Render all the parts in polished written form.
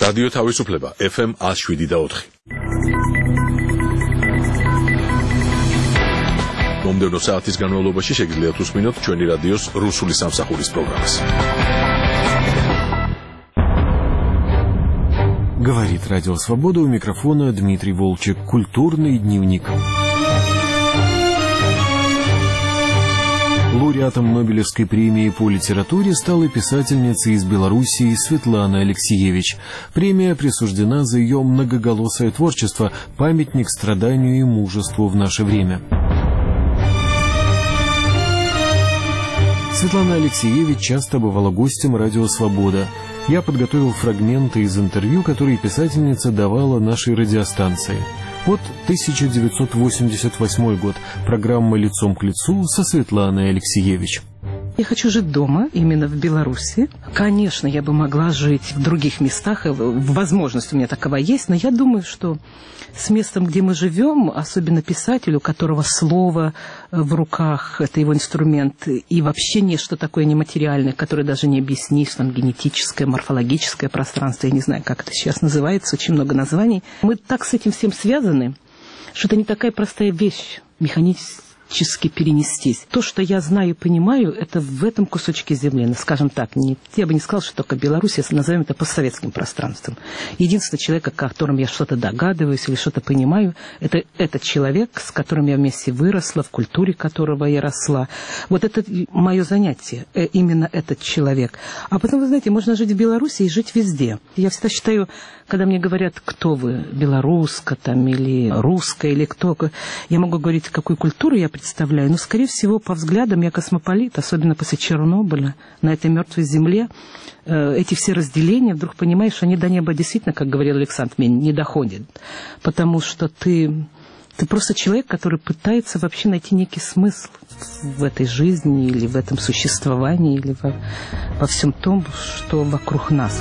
რადიო თავისუფლება FM 107.4. მომდევნო საათის განმავლობაში შეგიძლიათ უსმინოთ ჩვენი რადიოს რუსული სამსახურის პროგრამას. Говорит Радио Свобода, у микрофона Дмитрий Волчек. Культурный дневник. Лауреатом Нобелевской премии по литературе стала писательница из Белоруссии Светлана Алексиевич. Премия присуждена за ее многоголосое творчество, памятник страданию и мужеству в наше время. Светлана Алексиевич часто бывала гостем Радио Свобода. Я подготовил фрагменты из интервью, которые писательница давала нашей радиостанции. Вот 1988 год. Программа «Лицом к лицу» со Светланой Алексиевич. Я хочу жить дома, именно в Беларуси. Конечно, я бы могла жить в других местах, возможность у меня такова есть, но я думаю, что с местом, где мы живем, особенно писателю, у которого слово в руках, это его инструмент, и вообще нечто такое нематериальное, которое даже не объяснишь, там генетическое, морфологическое пространство, я не знаю, как это сейчас называется, очень много названий. Мы так с этим всем связаны, что это не такая простая вещь, механически перенестись. То, что я знаю и понимаю, это в этом кусочке земли. Ну, скажем так, я бы не сказал, что только Беларусь, если назовем это постсоветским пространством. Единственный человек, о котором я что-то догадываюсь или что-то понимаю, это этот человек, с которым я вместе выросла, в культуре которого я росла. Вот это мое занятие, именно этот человек. А потом, вы знаете, можно жить в Беларуси и жить везде. Я всегда считаю, когда мне говорят, кто вы, белоруска там, или русская, или кто, я могу говорить, какую культуру я представляю, но, скорее всего, по взглядам я космополит, особенно после Чернобыля, на этой мертвой земле. Эти все разделения, вдруг понимаешь, они до неба действительно, как говорил Александр Мень, не доходят. Потому что ты просто человек, который пытается вообще найти некий смысл в этой жизни, или в этом существовании, или во всем том, что вокруг нас.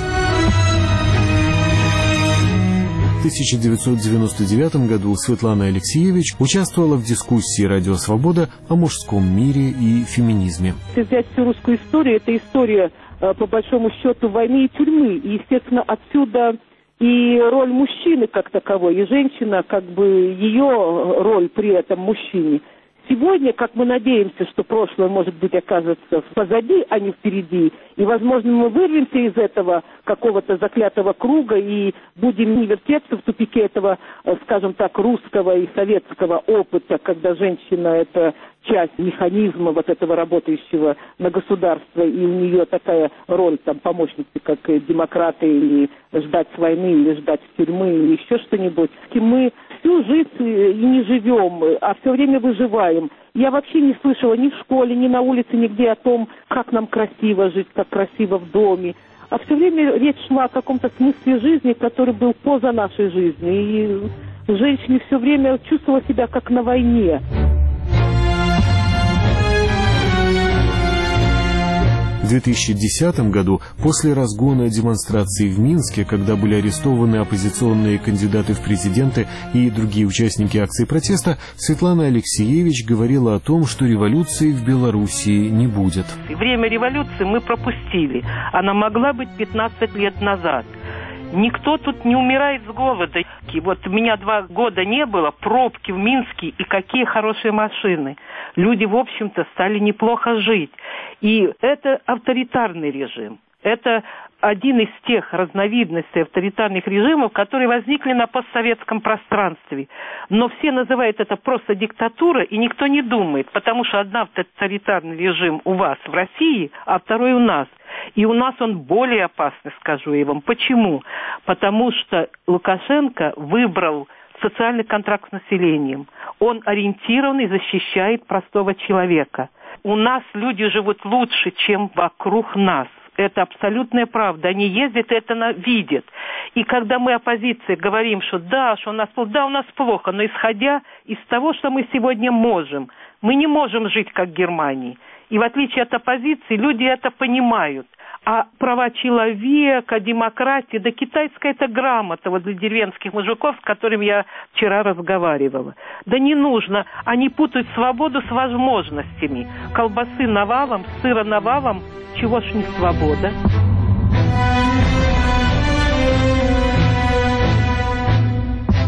В 1999 году Светлана Алексиевич участвовала в дискуссии «Радио Свобода» о мужском мире и феминизме. Если взять всю русскую историю, это история, по большому счету, войны и тюрьмы. И, естественно, отсюда и роль мужчины как таковой, и женщина, как бы ее роль при этом мужчине. Сегодня, как мы надеемся, что прошлое, может быть, окажется позади, а не впереди, и, возможно, мы вырвемся из этого какого-то заклятого круга и будем не вертеться в тупике этого, скажем так, русского и советского опыта, когда женщина – это часть механизма вот этого работающего на государство, и у нее такая роль там помощницы, как демократы, или ждать с войны, или ждать в тюрьмы, или еще что-нибудь. И мы всю жизнь и не живем, а все время выживаем. Я вообще не слышала ни в школе, ни на улице, нигде о том, как нам красиво жить, как красиво в доме. А все время речь шла о каком-то смысле жизни, который был поза нашей жизни. И женщина все время чувствовала себя как на войне. В 2010 году, после разгона демонстраций в Минске, когда были арестованы оппозиционные кандидаты в президенты и другие участники акции протеста, Светлана Алексиевич говорила о том, что революции в Белоруссии не будет. Время революции мы пропустили. Она могла быть 15 лет назад. Никто тут не умирает с голода. Вот у меня 2 года не было, пробки в Минске, и какие хорошие машины. Люди, в общем-то, стали неплохо жить. И это авторитарный режим. Это один из тех разновидностей авторитарных режимов, которые возникли на постсоветском пространстве. Но все называют это просто диктатура, и никто не думает, потому что один авторитарный режим у вас в России, а второй у нас. И у нас он более опасный, скажу я вам. Почему? Потому что Лукашенко выбрал социальный контракт с населением. Он ориентирован и защищает простого человека. У нас люди живут лучше, чем вокруг нас. Это абсолютная правда. Они ездят и это видят. И когда мы, оппозиция, говорим, что да, у нас плохо, но исходя из того, что мы сегодня можем, мы не можем жить как в Германии. И в отличие от оппозиции, люди это понимают. А права человека, демократия, да китайская это грамота вот для деревенских мужиков, с которыми я вчера разговаривала. Да не нужно. Они путают свободу с возможностями. Колбасы навалом, сыра навалом, чего ж не свобода?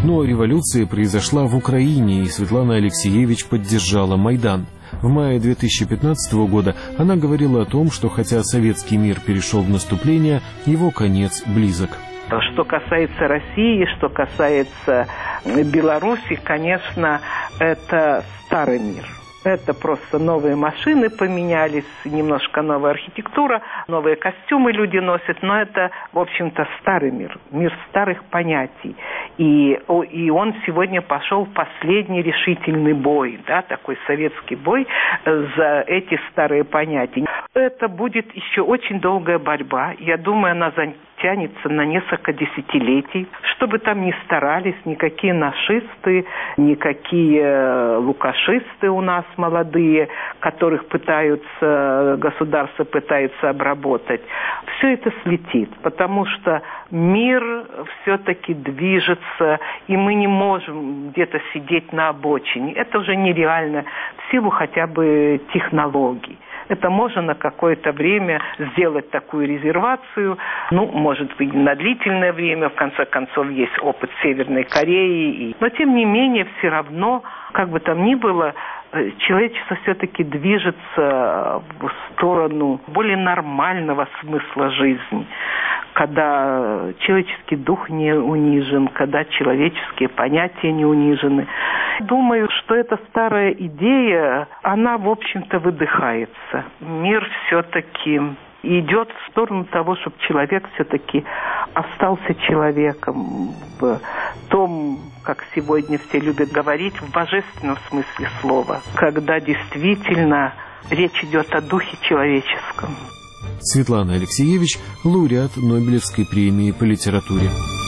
Но революция произошла в Украине, и Светлана Алексиевич поддержала Майдан. В мае 2015 года она говорила о том, что хотя советский мир перешел в наступление, его конец близок. Что касается России, что касается Беларуси, конечно, это старый мир. Это просто новые машины поменялись, немножко новая архитектура, новые костюмы люди носят, но это, в общем-то, старый мир, мир старых понятий. И он сегодня пошел в последний решительный бой, да, такой советский бой за эти старые понятия. Это будет еще очень долгая борьба. Я думаю, она тянется на несколько десятилетий. Что бы там ни старались, никакие нашисты, никакие лукашисты у нас молодые, которых государство пытается обработать, все это слетит, потому что мир все-таки движется, и мы не можем где-то сидеть на обочине. Это уже нереально в силу хотя бы технологий. Это можно на какое-то время сделать такую резервацию, может быть, на длительное время, в конце концов, есть опыт Северной Кореи. Но, тем не менее, все равно, как бы там ни было, человечество все-таки движется в сторону более нормального смысла жизни, когда человеческий дух не унижен, когда человеческие понятия не унижены. Думаю, что эта старая идея, она, в общем-то, выдыхается. Мир все-таки идет в сторону того, чтобы человек все-таки остался человеком в том, как сегодня все любят говорить, в божественном смысле слова, когда действительно речь идет о духе человеческом. Светлана Алексиевич – лауреат Нобелевской премии по литературе.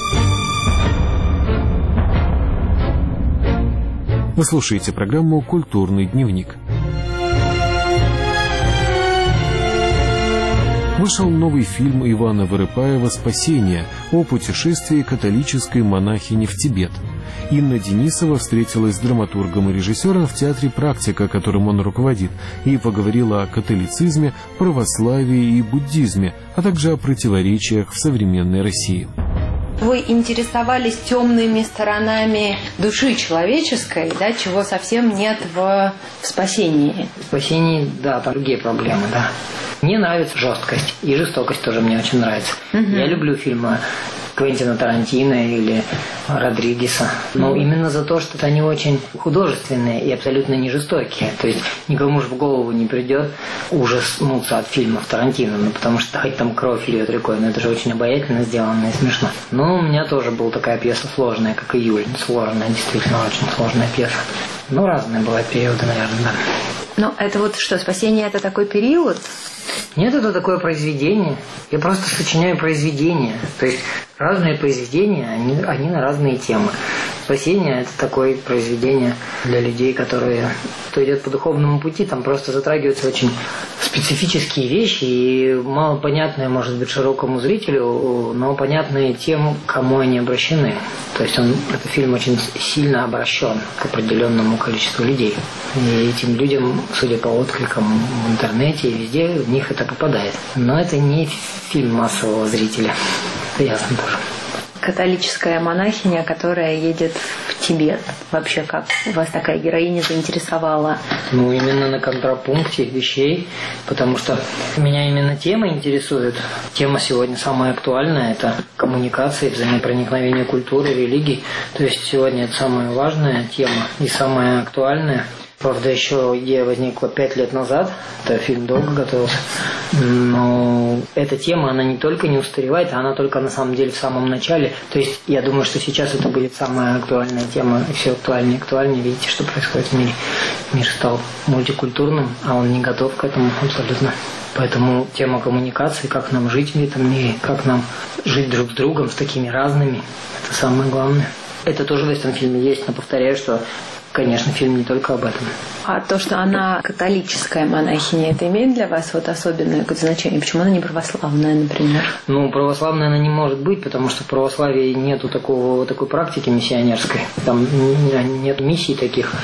Вы слушаете программу «Культурный дневник». Вышел новый фильм Ивана Вырыпаева «Спасение» о путешествии католической монахини в Тибет. Инна Денисова встретилась с драматургом и режиссером в театре «Практика», которым он руководит, и поговорила о католицизме, православии и буддизме, а также о противоречиях в современной России. Вы интересовались темными сторонами души человеческой, да, чего совсем нет в «Спасении». В «Спасении», да, там другие проблемы, да. Мне нравится жесткость, и жестокость тоже мне очень нравится. Я люблю фильмы Квентина Тарантино или Родригеса. Но именно за то, что они очень художественные и абсолютно не жестокие. То есть никому же в голову не придет ужаснуться от фильмов Тарантино, потому что хоть там кровь льет рекой, но это же очень обаятельно сделано и смешно. Но у меня тоже была такая пьеса сложная, как «Июль». Сложная, действительно очень сложная пьеса. Разные бывают периоды, наверное, да. Но это вот что, «Спасение» — это такой период? Нет, это такое произведение. Я просто сочиняю произведения. То есть разные произведения, они на разные темы. «Спасение» — это такое произведение для людей, которые кто идет по духовному пути. Там просто затрагиваются очень специфические вещи и малопонятные, может быть, широкому зрителю, но понятные тем, кому они обращены. То есть этот фильм очень сильно обращен к определенному количеству людей. И этим людям, судя по откликам в интернете и везде, в них это попадает. Но это не фильм массового зрителя. Это ясно тоже. Католическая монахиня, которая едет в Тибет. Вообще, как вас такая героиня заинтересовала? Именно на контрапункте вещей, потому что меня именно тема интересует. Тема сегодня самая актуальная – это коммуникация, взаимопроникновение культуры, религий. То есть сегодня это самая важная тема и самая актуальная. Правда, еще идея возникла 5 лет назад. Это фильм долго готовился. Но эта тема, она не только не устаревает, а она только на самом деле в самом начале. То есть я думаю, что сейчас это будет самая актуальная тема. И все актуальнее и актуальнее. Видите, что происходит в мире. Мир стал мультикультурным, а он не готов к этому абсолютно. Поэтому тема коммуникации, как нам жить в этом мире, как нам жить друг с другом, с такими разными, это самое главное. Это тоже в этом фильме есть, но повторяю, что конечно, фильм не только об этом. А то, что она католическая монахиня, это имеет для вас особенное какое-то значение? Почему она не православная, например? Православная она не может быть, потому что в православии нету такой практики миссионерской. Там нет миссий таких.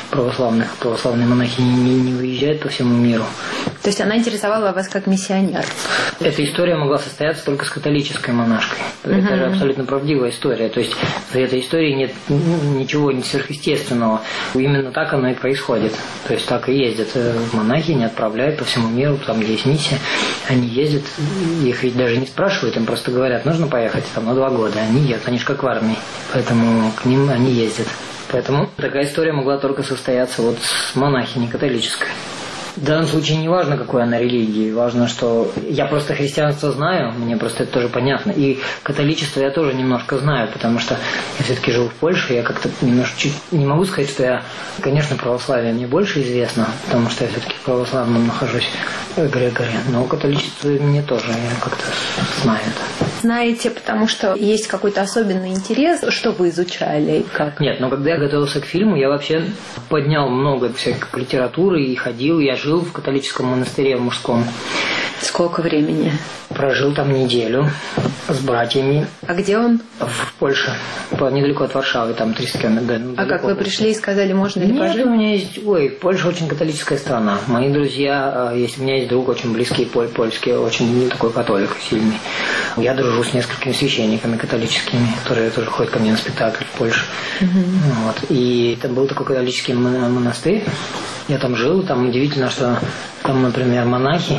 Православные монахи не выезжают по всему миру. То есть она интересовала вас как миссионер? Эта история могла состояться только с католической монашкой. Это же абсолютно правдивая история. То есть в этой истории нет ничего сверхъестественного. Именно так оно и происходит. То есть так и ездят монахи, не отправляют по всему миру, там где есть миссия. Они ездят, их ведь даже не спрашивают, им просто говорят, нужно поехать там на 2 года. Они едут, они же как в армии. Поэтому к ним они ездят. Поэтому такая история могла только состояться вот с монахиней католической. В данном случае не важно, какой она религии, важно, что я просто христианство знаю, мне просто это тоже понятно, и католичество я тоже немножко знаю, потому что я все-таки живу в Польше, я как-то немножко, не могу сказать, что я, конечно, православие мне больше известно, потому что я все-таки в православном нахожусь эгрегоре, но католичество мне тоже, я как-то знаю это. Знаете, потому что есть какой-то особенный интерес, что вы изучали и как? Нет, но когда я готовился к фильму, я вообще поднял много всякой литературы и ходил, я жил в католическом монастыре в мужском. Сколько времени? Прожил там неделю с братьями. А где он? В Польше, недалеко от Варшавы, там 300 километров. А как вы пришли и сказали, можно ли пожить? У меня есть... Польша очень католическая страна. Мои друзья, у меня есть друг очень близкий, польский, очень такой католик сильный. Я дружу с несколькими священниками католическими, которые тоже ходят ко мне на спектакль в Польше. Вот. И там был такой католический монастырь. Я там жил, там удивительно, что там, например, монахи,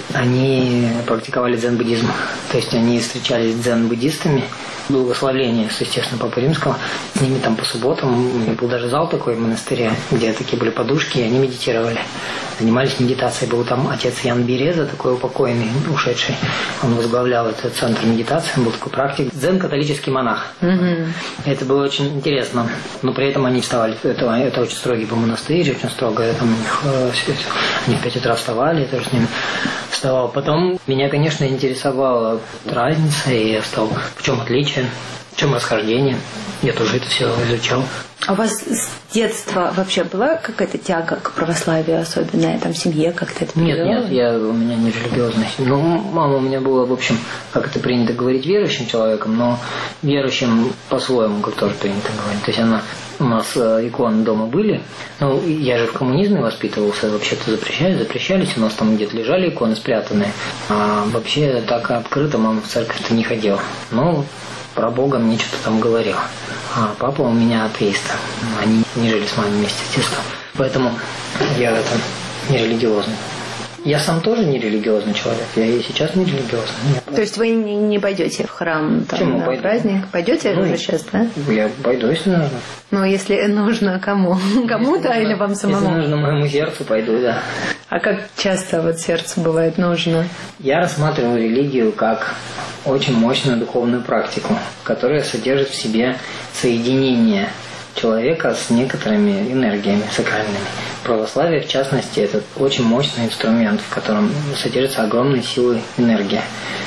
они практиковали дзен-буддизм. То есть они встречались с дзен-буддистами, благословление, естественно, Папы Римского. С ними там по субботам, у меня был даже зал такой в монастыре, где такие были подушки, и они медитировали. Занимались медитацией. Был там отец Ян Береза, такой упокойный, ушедший. Он возглавлял этот центр медитации, он был такой практик. Дзен-католический монах. Это было очень интересно. Но при этом они вставали. Это очень строгий был монастырь, очень строго. Там у них, они в 5 утра вставали, я тоже с ними вставал. Потом меня, конечно, интересовала разница, и я стал, в чем отличие, в чем расхождение. Я тоже это все изучал. А у вас с детства вообще была какая-то тяга к православию особенная, там в семье как-то это передавалось? Нет, у меня не религиозная семья. Ну, мама у меня была, в общем, как это принято говорить, верующим человеком, но верующим по-своему, как тоже принято говорить. То есть у нас иконы дома были. Ну, я же в коммунизме воспитывался, вообще-то запрещались. У нас там где-то лежали иконы спрятанные. А вообще так открыто мама в церковь-то не ходила. Но про Бога мне что-то там говорил. А папа у меня атеист. Они не жили с мамой вместе, естественно. Поэтому я в этом не религиозный. Я сам тоже не религиозный человек. Я и сейчас не религиозный. Нет. То есть вы не пойдете в храм там, на праздник? Пойдете уже сейчас, да? Я пойду, если нужно. Ну, если нужно кому? Кому-то или вам самому? Если нужно моему сердцу, пойду, да. А как часто вот сердцу бывает нужно? Я рассматриваю религию как очень мощную духовную практику, которая содержит в себе соединение человека с некоторыми энергиями сакральными. Православие, в частности, это очень мощный инструмент, в котором содержится огромная сила энергия.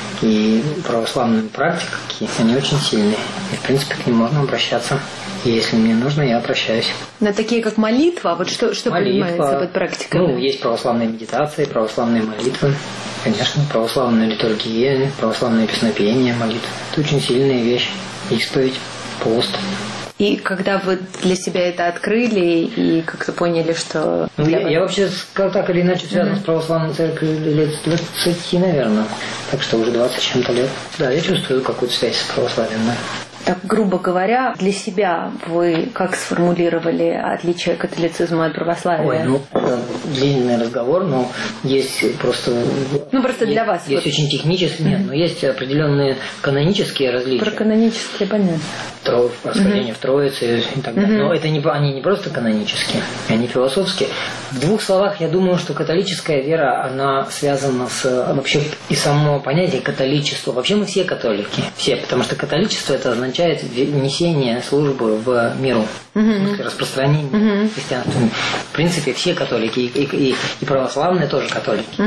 И православные практики, они очень сильные. И, в принципе, к ним можно обращаться. И если мне нужно, я обращаюсь. На такие, как молитва? Вот что понимается под практикой? Ну, есть православные медитации, православные молитвы. Конечно, православная литургия, православное песнопение, молитва. Это очень сильная вещь. Исповедь, пост. И когда вы для себя это открыли и как-то поняли, что... Я вообще так или иначе связан с православной церковью лет 20, наверное. Так что уже 20 с чем-то лет. Да, я чувствую какую-то связь с православием. Да. Так, грубо говоря, для себя вы как сформулировали отличие католицизма от православия? Это длинный разговор, но есть просто... просто для вас. Есть очень технические, но есть определенные канонические различия. Про канонические, понятно. Расхождение в Троице и так далее. Но это они не просто канонические, они философские. В 2 словах, я думаю, что католическая вера, она связана с вообще и само понятие католичества. Вообще мы все католики, все, потому что католичество это означает несение службы в миру, распространение христианства. В принципе, все католики, и православные тоже католики.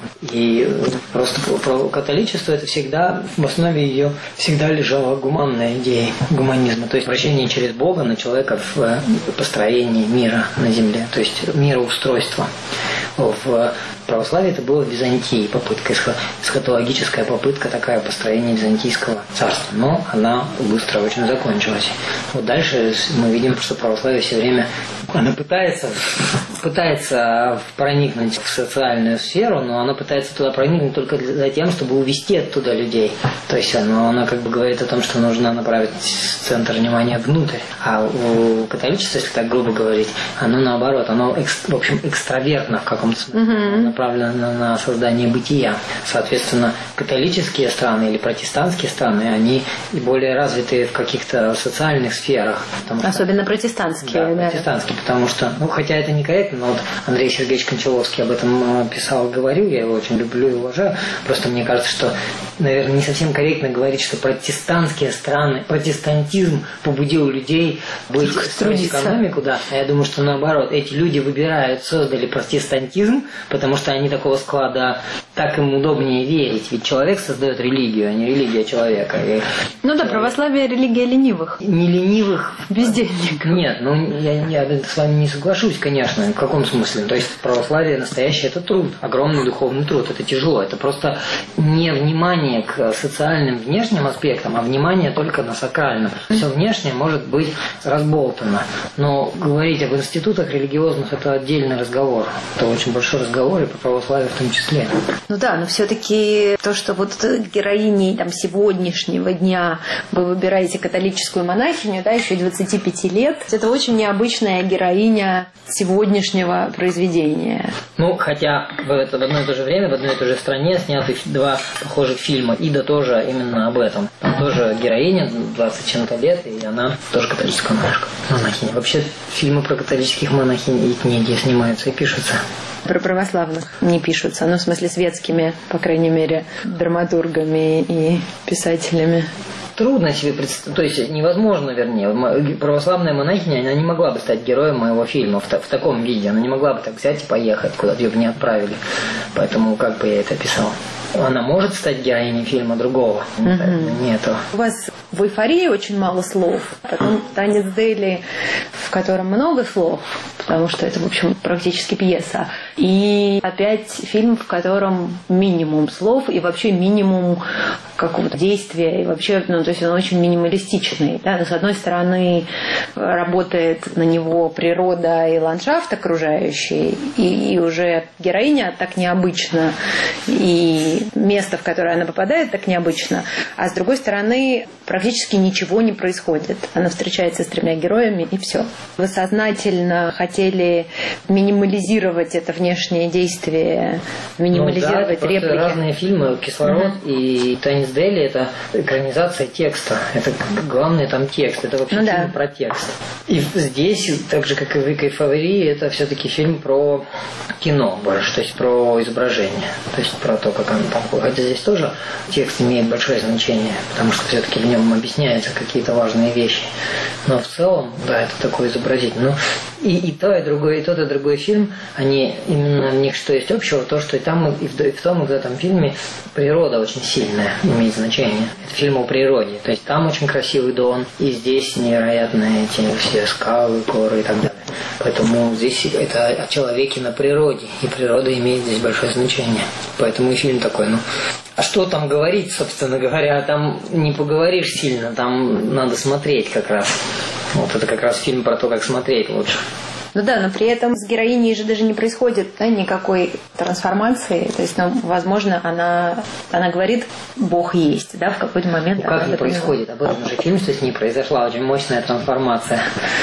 И просто католичество это всегда, в основе ее всегда лежала гуманная идея гуманизма, то есть обращение через Бога на человека в построении мира на земле, то есть мироустройство. В Православие это было в Византии, попытка, эсхатологическая попытка такая построения византийского царства. Но она быстро очень закончилась. Вот дальше мы видим, что православие все время она пытается проникнуть в социальную сферу, но она пытается туда проникнуть только за тем, чтобы увести оттуда людей. То есть она как бы говорит о том, что нужно направить центр внимания внутрь. А у католичества, если так грубо говорить, оно наоборот, оно в общем экстравертно в каком-то смысле, направлено на создание бытия. Соответственно, католические страны или протестантские страны, они более развитые в каких-то социальных сферах. Особенно протестантские. Да, протестантские, потому что, хотя это некорректно, но вот Андрей Сергеевич Кончаловский об этом писал, говорил, я его очень люблю и уважаю. Просто мне кажется, что, наверное, не совсем корректно говорить, что протестантские страны, протестантизм побудил людей строить экономику, да. А я думаю, что наоборот, эти люди создали протестантизм, потому что они такого склада, так им удобнее верить. Ведь человек создает религию, а не религия человека. Православие – религия ленивых. Не ленивых. Бездельников. Нет, я с вами не соглашусь, конечно. В каком смысле? То есть православие настоящее – это труд, огромный духовный труд. Это тяжело. Это просто не внимание к социальным внешним аспектам, а внимание только на сакральном. Все внешнее может быть разболтано. Но говорить об институтах религиозных – это отдельный разговор. Это очень большой разговор, и по православию в том числе. Но все-таки то, что вот героиней сегодняшнего дня вы выбираете католическую монахиню, еще 25 лет, это очень необычная героиня сегодняшнего произведения. Хотя в одно и то же время, в одной и той же стране сняты 2 похожих фильма. Ида тоже именно об этом. Там тоже героиня, 20 чем-то лет, и она тоже католическая монахиня. Вообще фильмы про католических монахинь и книги снимаются и пишутся. Про православных не пишутся, в смысле светскими, по крайней мере, драматургами и писателями. Трудно себе представить, то есть невозможно, вернее, православная монахиня, она не могла бы стать героем моего фильма в таком виде, она не могла бы так взять и поехать, куда-то ее бы не отправили, поэтому как бы я это писал. Она может стать героиней фильма другого, нету. У вас в «Эйфории» очень мало слов, потом «Танец Дели», в котором много слов, потому что это, в общем, практически пьеса, и опять фильм, в котором минимум слов и вообще минимум какого-то действия, и вообще, то есть он очень минималистичный. Да? С одной стороны, работает на него природа и ландшафт окружающий, и уже героиня так необычно, и место, в которое она попадает, так необычно, а с другой стороны, практически ничего не происходит. Она встречается с 3 героями, и все. Вы сознательно хотели минимализировать это внешнее действие, минимализировать реплики. Разные фильмы «Кислород» и «Танец Дели» — это экранизация текста. Это главное там текст. Это вообще фильм про текст. И здесь, так же, как и в «Эйфории», это все-таки фильм про кино больше, то есть про изображение. То есть про то, как оно там. Хотя здесь тоже текст имеет большое значение, потому что все-таки в нем объясняются какие-то важные вещи. Но в целом, да, это такое изобразительное. И то, и другой, и тот, и другой фильм, они именно в них что есть общего, то, что и там, и в том, и в этом фильме природа очень сильная имеет значение. Это фильм о природе. То есть там очень красивый Дон, и здесь невероятные эти все скалы, горы и так далее. Поэтому здесь это о человеке на природе, и природа имеет здесь большое значение. Поэтому и фильм такой, а что там говорить, собственно говоря, там не поговоришь сильно, там надо смотреть как раз. Вот это как раз фильм про то, как смотреть лучше. Но при этом с героиней же даже не происходит никакой трансформации. То есть, возможно, она говорит, Бог есть, в какой-то момент. Как не происходит? Об этом уже фильм, что с ней произошла очень мощная трансформация.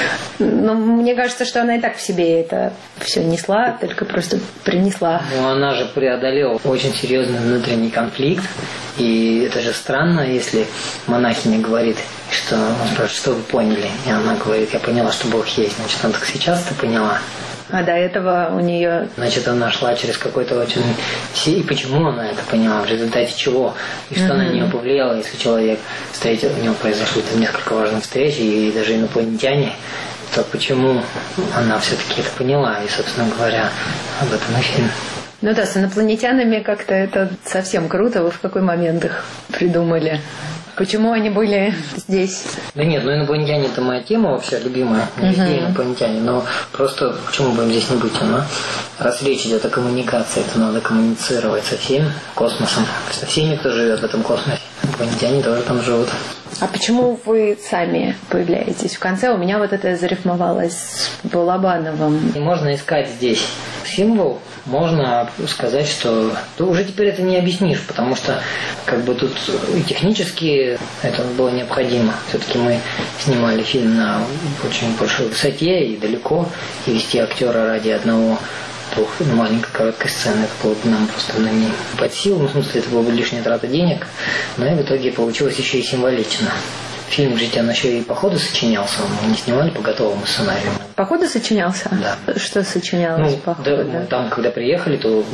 Мне кажется, что она и так в себе это все несла, только просто принесла. Она же преодолела очень серьезный внутренний конфликт. И это же странно, если монахиня говорит, что он спрашивает, что вы поняли? И она говорит, я поняла, что Бог есть. Значит, она так сейчас-то поняла. А до этого у нее... Значит, она шла через какой-то очень... И почему она это поняла? В результате чего? И что на нее повлияло, если человек встретил, у него произошли там несколько важных встреч, и даже инопланетяне, то почему она все-таки это поняла? И, собственно говоря, об этом и фильм. С инопланетянами как-то это совсем круто. Вы в какой момент их придумали? Почему они были здесь? Да нет, ну инопланетяне это моя тема вообще любимая. Везде инопланетяне, но просто почему бы им здесь не быть? Раз речь идет о коммуникации, то надо коммуницировать со всем космосом, со всеми, кто живет в этом космосе. Инопланетяне тоже там живут. А почему вы сами появляетесь? В конце у меня вот это зарифмовалось с Балабановым. И можно искать здесь символ, можно сказать, что уже теперь это не объяснишь, потому что как бы тут и технически это было необходимо. Все-таки мы снимали фильм на очень большой высоте и далеко, и вести актера ради одного-двух маленькой короткой сцены, это было бы нам просто не под силу, в смысле это была бы лишняя трата денег, но и в итоге получилось еще и символично. Фильм же он еще и по ходу сочинялся, мы не снимали по готовому сценарию. По ходу сочинялся? Да. Что сочинялось по ходу? Да, там, когда приехали, то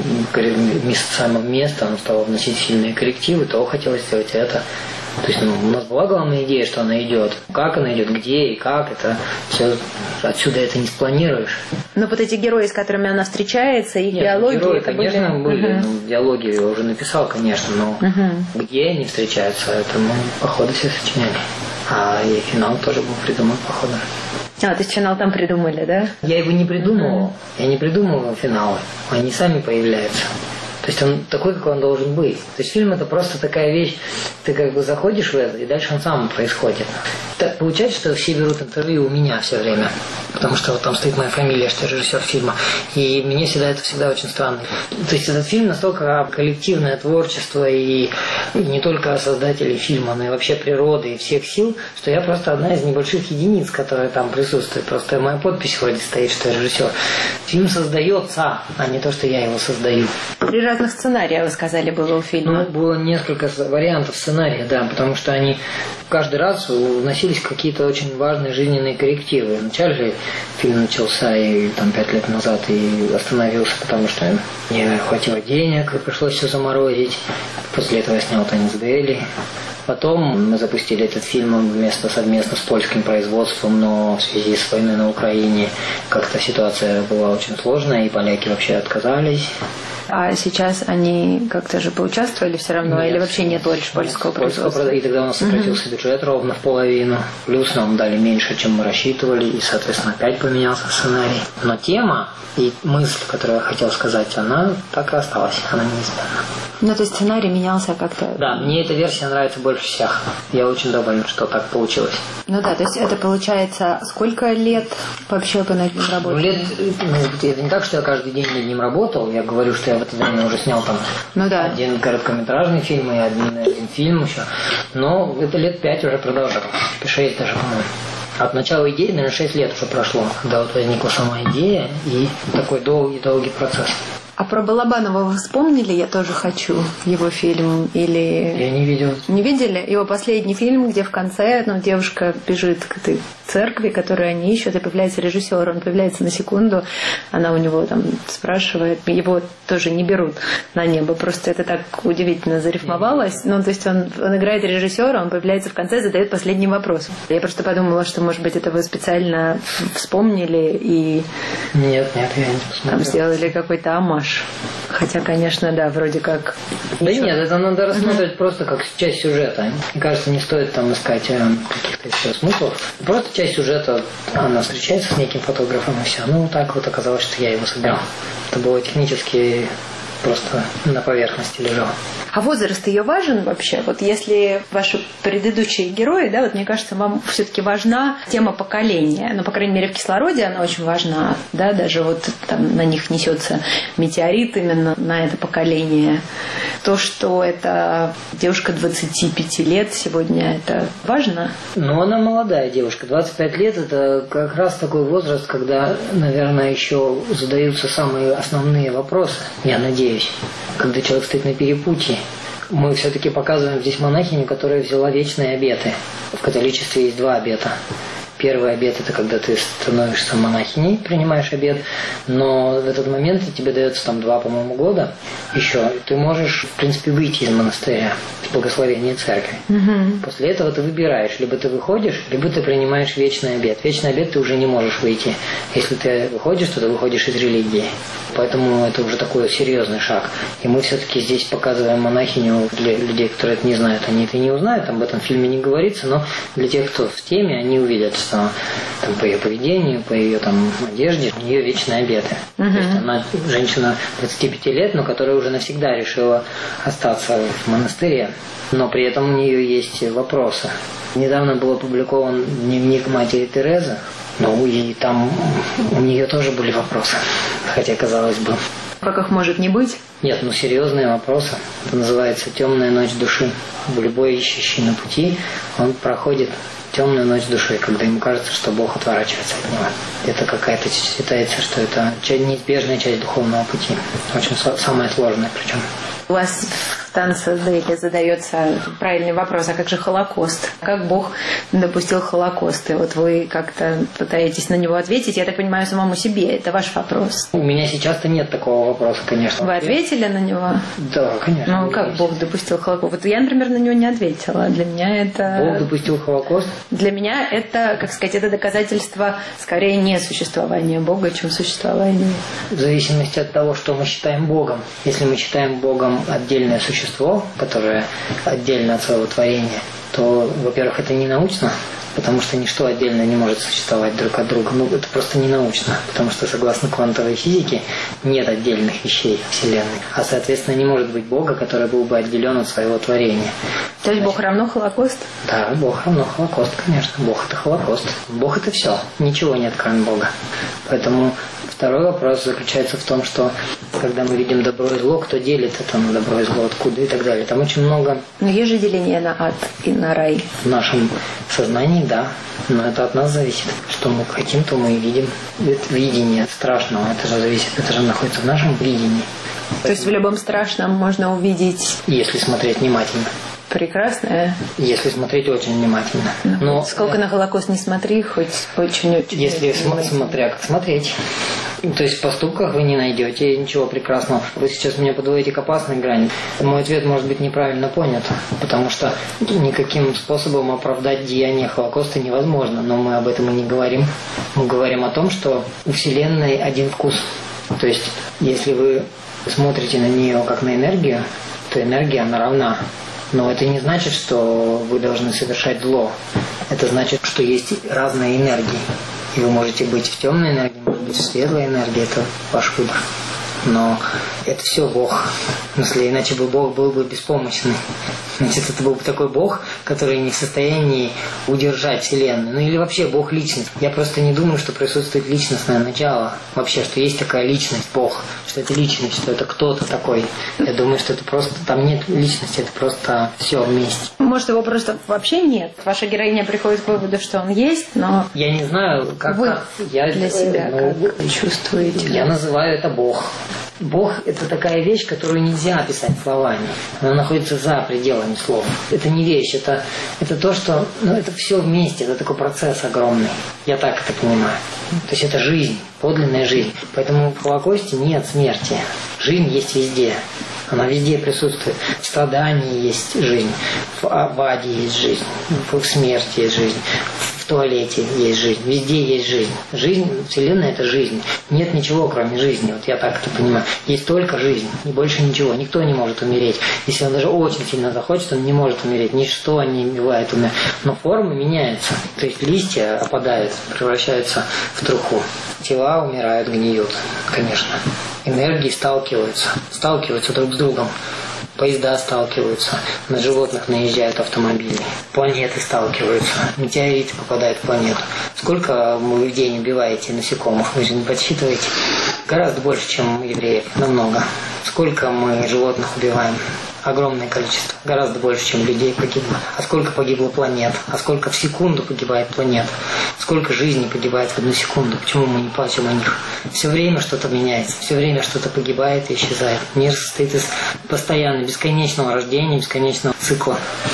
самое место, оно стало вносить сильные коррективы, то хотелось сделать это. То есть у нас была главная идея, что она идет. Как она идет, где и как, это все отсюда это не спланируешь. Но вот эти герои, с которыми она встречается, их диалоги... Герои, это конечно, были. Диалоги я уже написал, конечно, но где они встречаются, это мы по ходу все сочиняли. А и финал тоже был придуман по ходу. А, то есть финал там придумали, да? Я его не придумывал. Я не придумывал финалы. Они сами появляются. То есть он такой, как он должен быть. То есть фильм — это просто такая вещь, ты как бы заходишь в это, и дальше он сам происходит. Так получается, что все берут интервью у меня все время, потому что вот там стоит моя фамилия, что я режиссер фильма, и мне всегда очень странно. То есть этот фильм настолько коллективное творчество, и не только создателей фильма, но и вообще природы и всех сил, что я просто одна из небольших единиц, которая там присутствует. Просто моя подпись вроде стоит, что я режиссер. Фильм создается, а не то, что я его создаю. 3 разных сценария, вы сказали, было у фильма. Ну, было несколько вариантов сценария, да, потому что они каждый раз вносились какие-то очень важные жизненные коррективы. Вначале же фильм начался и там 5 лет назад и остановился, потому что не хватило денег, и пришлось все заморозить. После этого я снял «Танец Дели». Потом мы запустили этот фильм совместно с польским производством, но в связи с войной на Украине как-то ситуация была очень сложная, и поляки вообще отказались. А сейчас они как-то же поучаствовали все равно? Нет. Или вообще нет больше польского производства? И тогда у нас сократился бюджет ровно в половину. Плюс нам дали меньше, чем мы рассчитывали, и, соответственно, опять поменялся сценарий. Но тема и мысль, которую я хотел сказать, она так и осталась, она неизменна. Ну, то есть сценарий менялся как-то? Да, мне эта версия нравится больше всех. Я очень доволен, что так получилось. Ну да, то есть это получается сколько лет вообще по над ним работали? Это не так, что я каждый день над ним работал. Я говорю, что я в это время уже снял там один короткометражный фильм и один фильм еще. Но это лет 5 уже продолжал. 6 даже, по-моему. От начала идеи, наверное, 6 лет уже прошло, когда вот возникла сама идея и такой долгий процесс. А про Балабанова вы вспомнили «Я тоже хочу» его фильм? Или... Я не видел. Не видели? Его последний фильм, где в конце девушка бежит к этой церкви, которую они ищут, и появляется режиссер. Он появляется на секунду, она у него там спрашивает, его тоже не берут на небо. Просто это так удивительно зарифмовалось. Ну, то есть он играет режиссера, он появляется в конце, задает последний вопрос. Я просто подумала, что, может быть, это вы специально вспомнили и... Нет, я не посмотрел. Там сделали какой-то омаж. Хотя, конечно, да, вроде как... Да нет, это надо рассматривать просто как часть сюжета. Мне кажется, не стоит там искать каких-то еще смыслов. Просто часть сюжета, она встречается с неким фотографом и все. Ну, так вот оказалось, что я его сыграл. Это было технически просто на поверхности лежал. А возраст ее важен вообще? Вот если ваши предыдущие герои, да, вот мне кажется, вам все-таки важна тема поколения. Ну, по крайней мере, в «Кислороде» она очень важна, да, даже вот там на них несется метеорит именно на это поколение. То, что это девушка 25 лет сегодня, это важно? Ну, она молодая девушка. 25 лет – это как раз такой возраст, когда, наверное, еще задаются самые основные вопросы, я надеюсь, когда человек стоит на перепутье. Мы все-таки показываем здесь монахиню, которая взяла вечные обеты. В католичестве есть 2 обета. Первый обет – это когда ты становишься монахиней, принимаешь обет, но в этот момент тебе дается там 2, по-моему, года еще. Ты можешь, в принципе, выйти из монастыря с благословения церкви. После этого ты выбираешь, либо ты выходишь, либо ты принимаешь вечный обет. Вечный обет ты уже не можешь выйти. Если ты выходишь, то ты выходишь из религии. Поэтому это уже такой серьезный шаг. И мы все-таки здесь показываем монахиню для людей, которые это не знают. Они это не узнают, об этом в фильме не говорится, но для тех, кто в теме, они увидят, что там, по ее поведению, по ее там, одежде, у нее вечные обеты. То есть она женщина 25 лет, но которая уже навсегда решила остаться в монастыре, но при этом у нее есть вопросы. Недавно был опубликован дневник матери Терезы, ну и там у нее тоже были вопросы, хотя казалось бы. Как их может не быть? Нет, серьезные вопросы. Это называется «темная ночь души». Любой ищущий на пути, он проходит темную ночь души, когда ему кажется, что Бог отворачивается от него. Это какая-то, считается, что это неизбежная часть духовного пути. Очень самая сложная причем. У вас в танце Дейли задается правильный вопрос, а как же Холокост? Как Бог допустил Холокост? И вот вы как-то пытаетесь на него ответить, я так понимаю, самому себе. Это ваш вопрос. У меня сейчас-то нет такого вопроса, конечно. Вы ответили на него? Да, конечно. Ну, как Бог допустил Холокост? Вот я, например, на него не ответила. Для меня это... Бог допустил Холокост? Для меня это, как сказать, это доказательство скорее не существования Бога, чем существования. В зависимости от того, что мы считаем Богом. Если мы считаем Богом отдельное существо, которое отдельно от своего творения, то, во-первых, это не научно, потому что ничто отдельно не может существовать друг от друга. Это просто не научно, потому что, согласно квантовой физике, нет отдельных вещей Вселенной. А, соответственно, не может быть Бога, который был бы отделен от своего творения. То есть Бог равно Холокост? Да, Бог равно Холокост, конечно. Бог – это Холокост. Бог – это все. Ничего нет, кроме Бога. Поэтому второй вопрос заключается в том, что когда мы видим добро и зло, кто делит это на добро и зло, откуда и так далее. Там очень много... Но есть же деление на ад и на рай. В нашем сознании, да. Но это от нас зависит. Что мы хотим, то мы и видим. Это видение страшного, это же зависит, это же находится в нашем видении. То есть в любом страшном можно увидеть... Если смотреть внимательно. Прекрасное. Если смотреть очень внимательно. Но сколько на Холокост не смотри, хоть очень-очень. Если смотря как смотреть. То есть в поступках вы не найдете ничего прекрасного. Вы сейчас меня подводите к опасной грани. Мой ответ может быть неправильно понят, потому что никаким способом оправдать деяние Холокоста невозможно. Но мы об этом и не говорим. Мы говорим о том, что у Вселенной один вкус. То есть если вы смотрите на нее как на энергию, то энергия, она равна. Но это не значит, что вы должны совершать зло. Это значит, что есть разные энергии. И вы можете быть в темной энергии, может быть в светлой энергии. Это ваш выбор. Но это все Бог. В смысле, иначе бы Бог был бы беспомощный. Значит, это был бы такой Бог, который не в состоянии удержать Вселенную. Ну или вообще Бог личность. Я просто не думаю, что присутствует личностное начало. Вообще, что есть такая личность, Бог. Что это личность, что это кто-то такой. Я думаю, что это просто... Там нет личности, это просто все вместе. Может, его просто вообще нет? Ваша героиня приходит к выводу, что он есть, но... Я не знаю, как... Вы я для себя как чувствуете? Я называю это Бог. Бог – это такая вещь, которую нельзя описать словами. Она находится за пределами слов. Это не вещь, это то, что... это все вместе, это такой процесс огромный. Я так это понимаю. То есть это жизнь, подлинная жизнь. Поэтому в Холокосте нет смерти. Жизнь есть везде. Она везде присутствует. В страдании есть жизнь, в аде есть жизнь, в смерти есть жизнь, в туалете есть жизнь, везде есть жизнь. Жизнь, Вселенная – это жизнь. Нет ничего, кроме жизни. Вот я так это понимаю. Есть только жизнь, и больше ничего. Никто не может умереть. Если он даже очень сильно захочет, он не может умереть. Ничто не бывает умереть. Но формы меняются. То есть листья опадают, превращаются в труху. Тела умирают, гниют, конечно. Энергии сталкиваются друг с другом. Поезда сталкиваются, на животных наезжают автомобили, планеты сталкиваются, метеориты попадают в планету. Сколько вы в день убиваете насекомых, вы же не подсчитываете? Гораздо больше, чем евреев, намного. Сколько мы животных убиваем? Огромное количество, гораздо больше, чем людей погибло. А сколько погибло планет? А сколько в секунду погибает планет? Сколько жизней погибает в одну секунду? Почему мы не плачем о них? Все время что-то меняется, все время что-то погибает и исчезает. Мир состоит из постоянно бесконечного рождения, бесконечного цикла.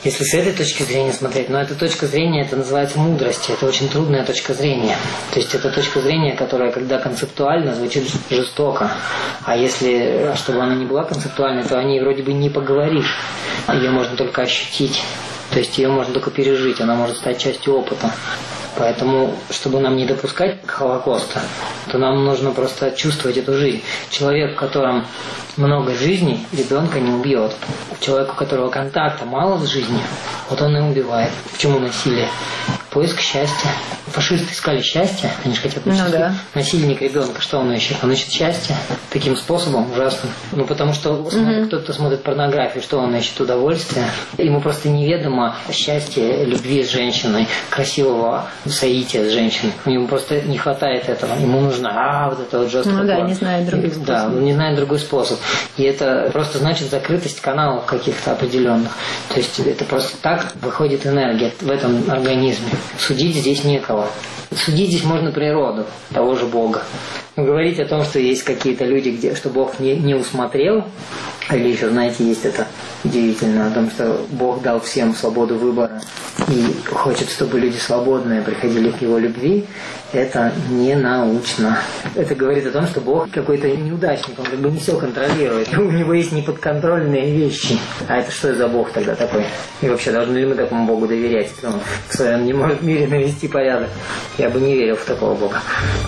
Если с этой точки зрения смотреть, но эта точка зрения, это называется мудрость, это очень трудная точка зрения. То есть это точка зрения, которая, когда концептуально, звучит жестоко. А если, чтобы она не была концептуальной, то о ней вроде бы не поговоришь. Ее можно только ощутить. То есть ее можно только пережить, она может стать частью опыта. Поэтому, чтобы нам не допускать Холокоста, то нам нужно просто чувствовать эту жизнь. Человек, в котором много жизней, ребенка не убьет. Человек, у которого контакта мало с жизнью, вот он и убивает. Почему насилие? Поиск счастья. Фашисты искали счастье, они же хотят быть счастливы. Насильник ребенка, что он ищет? Он ищет счастье таким способом ужасным. Ну, потому что кто-то смотрит порнографию, что он ищет? Удовольствие. Ему просто неведомо счастье любви с женщиной, красивого соития с женщиной. Ему просто не хватает этого. Ему нужно, вот это вот жесткое. Ну да, не знает другой способ. Да, не знает другой способ. И это просто значит закрытость каналов каких-то определенных. То есть это просто так выходит энергия в этом организме. Судить здесь некого. Судить здесь можно природу, того же Бога. Но говорить о том, что есть какие-то люди, что Бог не усмотрел, или еще, знаете, есть это удивительно, о том, что Бог дал всем свободу выбора и хочет, чтобы люди свободные приходили к Его любви, это не научно. Это говорит о том, что Бог какой-то неудачник, он как бы не все контролирует. У него есть неподконтрольные вещи. А это что за Бог тогда такой? И вообще, должны ли мы такому Богу доверять, если он в своем не может в мире навести порядок? Я бы не верил в такого Бога.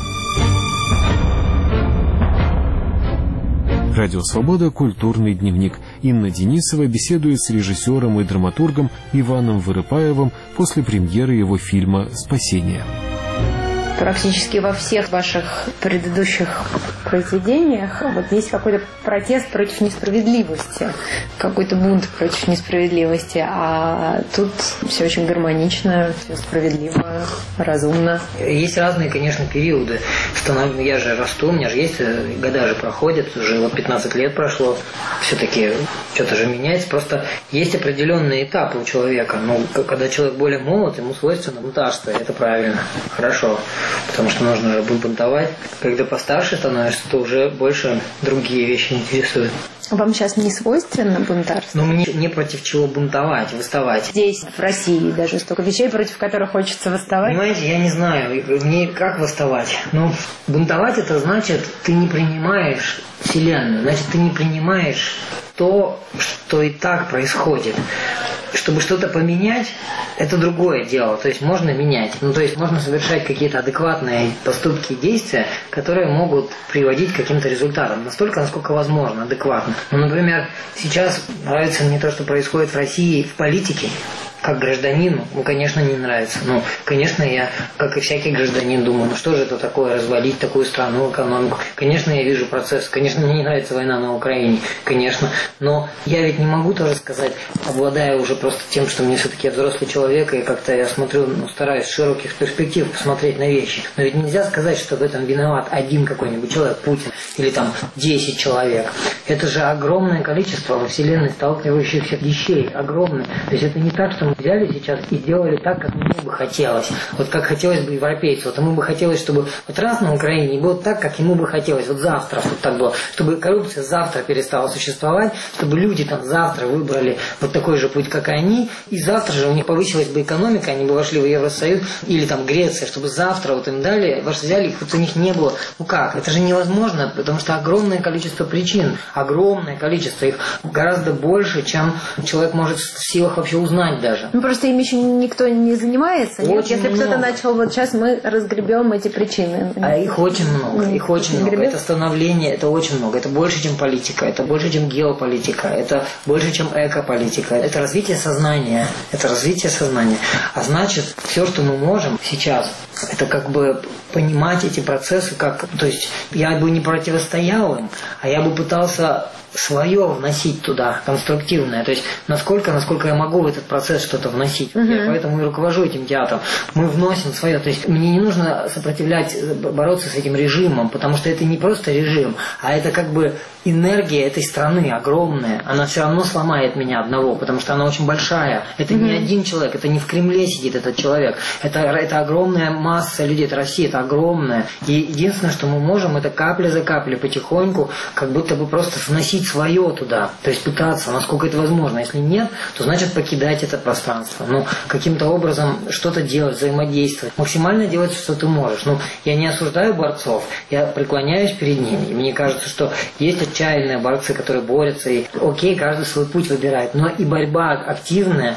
Радио «Свобода», культурный дневник. Инна Денисова беседует с режиссером и драматургом Иваном Вырыпаевым после премьеры его фильма «Спасение». Практически во всех ваших предыдущих произведениях вот есть какой-то протест против несправедливости, какой-то бунт против несправедливости, а тут все очень гармонично, все справедливо, разумно. Есть разные, конечно, периоды. Я же расту, у меня же есть, года же проходят, уже 15 лет прошло, все-таки что-то же меняется, просто есть определенные этапы у человека. Ну, когда человек более молод, ему свойственно бунтарство, это правильно, хорошо. Потому что нужно же бунтовать. Когда постарше становишься, то уже больше другие вещи интересуют. Вам сейчас не свойственно бунтарство? Ну, мне не против чего бунтовать, выставать. Здесь, в России, даже столько вещей, против которых хочется восставать. Понимаете, я не знаю, мне как восставать. Ну, бунтовать это значит, ты не принимаешь Вселенную, значит, ты не принимаешь то, что и так происходит. Чтобы что-то поменять, это другое дело. То есть можно менять. Ну, то есть можно совершать какие-то адекватные поступки и действия, которые могут приводить к каким-то результатам. Настолько, насколько возможно, адекватно. Ну, например, сейчас нравится мне то, что происходит в России в политике. Как гражданину, конечно, не нравится. Ну, конечно, я, как и всякий гражданин, думаю, ну что же это такое, развалить такую страну, экономику. Конечно, я вижу процесс. Конечно, мне не нравится война на Украине. Конечно. Но я ведь не могу тоже сказать, обладая уже просто тем, что мне все-таки я взрослый человек, и как-то я смотрю, стараюсь с широких перспектив посмотреть на вещи. Но ведь нельзя сказать, что в этом виноват один какой-нибудь человек, Путин, или там 10 человек. Это же огромное количество во Вселенной сталкивающихся вещей. Огромное. То есть это не так, что мы взяли сейчас и сделали так, как мне бы хотелось. Вот как хотелось бы европейцу. Вот ему бы хотелось, чтобы вот раз на Украине было так, как ему бы хотелось. Вот завтра, чтобы так было. Чтобы коррупция завтра перестала существовать, чтобы люди там завтра выбрали вот такой же путь, как и они, и завтра же у них повысилась бы экономика, они бы вошли в Евросоюз, или там Греция, чтобы завтра вот им дали, взяли, хоть у них не было. Ну как? Это же невозможно, потому что огромное количество причин, огромное количество, их гораздо больше, чем человек может в силах вообще узнать даже. Ну просто им еще никто не занимается. Нет? Если много. Кто-то начал, вот сейчас мы разгребем эти причины. А их очень много, их очень много. Это становление, это очень много. Это больше, чем политика, это больше, чем геополитика, это больше, чем экополитика. Это развитие сознания. Это развитие сознания. А значит, все, что мы можем сейчас, это как бы понимать эти процессы, как, то есть я бы не противостоял им, а я бы пытался свое вносить туда, конструктивное. То есть насколько я могу в этот процесс что-то вносить. Я поэтому и руковожу этим театром. Мы вносим свое. То есть мне не нужно бороться с этим режимом, потому что это не просто режим, а это как бы энергия этой страны огромная. Она все равно сломает меня одного, потому что она очень большая. Это не один человек, это не в Кремле сидит этот человек. Это огромная масса людей, это Россия, это огромная. И единственное, что мы можем, это капля за каплей потихоньку, как будто бы просто вносить свое туда. То есть пытаться, насколько это возможно. Если нет, то значит покидать это пространство. Ну, каким-то образом что-то делать, взаимодействовать. Максимально делать, что ты можешь. Ну, я не осуждаю борцов, я преклоняюсь перед ними. И мне кажется, что есть отчаянные борцы, которые борются, и окей, каждый свой путь выбирает. Но и борьба активная,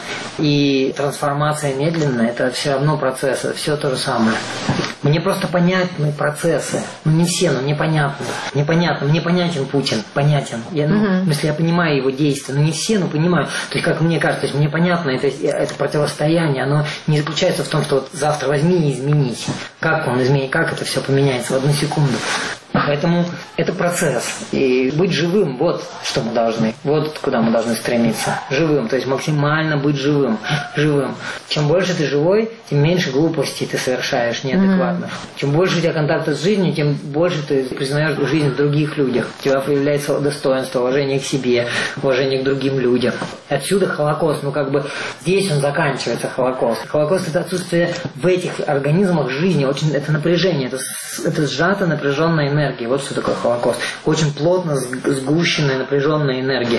и трансформация медленная, это все равно процесс, это все то же самое. Мне просто понятны процессы. Ну, не все, но мне понятно. Мне понятно, мне понятен Путин, понятен. Если я понимаю его действия, но не все, но понимаю. То есть, как мне кажется, то есть, мне понятно, это противостояние, оно не заключается в том, что вот завтра возьми и изменить. Как он изменит, как это все поменяется в одну секунду. Поэтому это процесс. И быть живым, вот что мы должны. Вот куда мы должны стремиться. Живым, то есть максимально быть живым. Живым. Чем больше ты живой, тем меньше глупостей ты совершаешь неадекватных. Чем больше у тебя контакта с жизнью, тем больше ты признаешь жизнь в других людях. У тебя появляется достоинство, уважение к себе, уважение к другим людям. Отсюда Холокост. Ну как бы здесь он заканчивается, Холокост. Холокост — это отсутствие в этих организмах жизни. Это напряжение, это сжатая напряженная энергия. Вот что такое Холокост. Очень плотно сгущенная, напряженная энергия.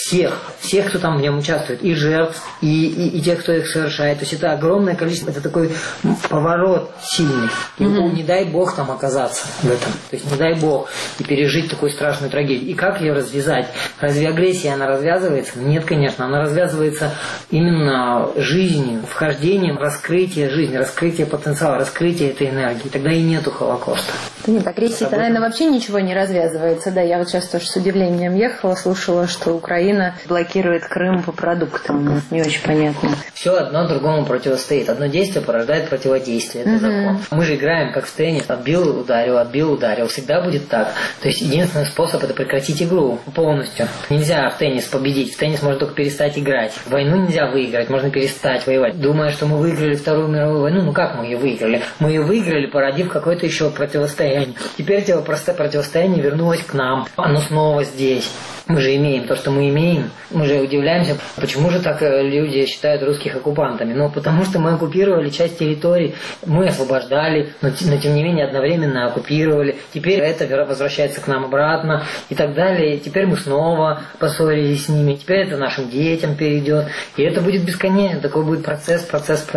Всех, кто там в нем участвует, и жертв, и тех, кто их совершает. То есть это огромное количество, это такой поворот сильный. И не дай бог там оказаться в этом. То есть не дай бог и пережить такую страшную трагедию. И как ее развязать? Разве агрессия, она развязывается? Нет, конечно. Она развязывается именно жизнью, вхождением, раскрытием жизни, раскрытием потенциала, раскрытием этой энергии. Тогда и нету Холокоста. Нет, агрессия-то, наверное, вообще ничего не развязывается. Да, я вот сейчас тоже с удивлением ехала, слушала, что Украина блокирует Крым по продуктам. Не очень понятно. Все одно другому противостоит. Одно действие порождает противодействие. Это закон. Мы же играем как в теннис. Отбил, ударил. Всегда будет так. То есть единственный способ — это прекратить игру полностью. Нельзя в теннис победить. В теннис можно только перестать играть. Войну нельзя выиграть, можно перестать воевать. Думая, что мы выиграли Вторую мировую войну, ну как мы ее выиграли? Мы ее выиграли, породив какое-то еще противостояние. Теперь это противостояние вернулось к нам. Оно снова здесь. Мы же имеем то, что мы имеем. Мы же удивляемся, почему же так люди считают русских оккупантами. Ну, потому что мы оккупировали часть территорий, мы освобождали, но тем не менее одновременно оккупировали. Теперь это возвращается к нам обратно и так далее. И теперь мы снова поссорились с ними. Теперь это нашим детям перейдет. И это будет бесконечно. Такой будет процесс.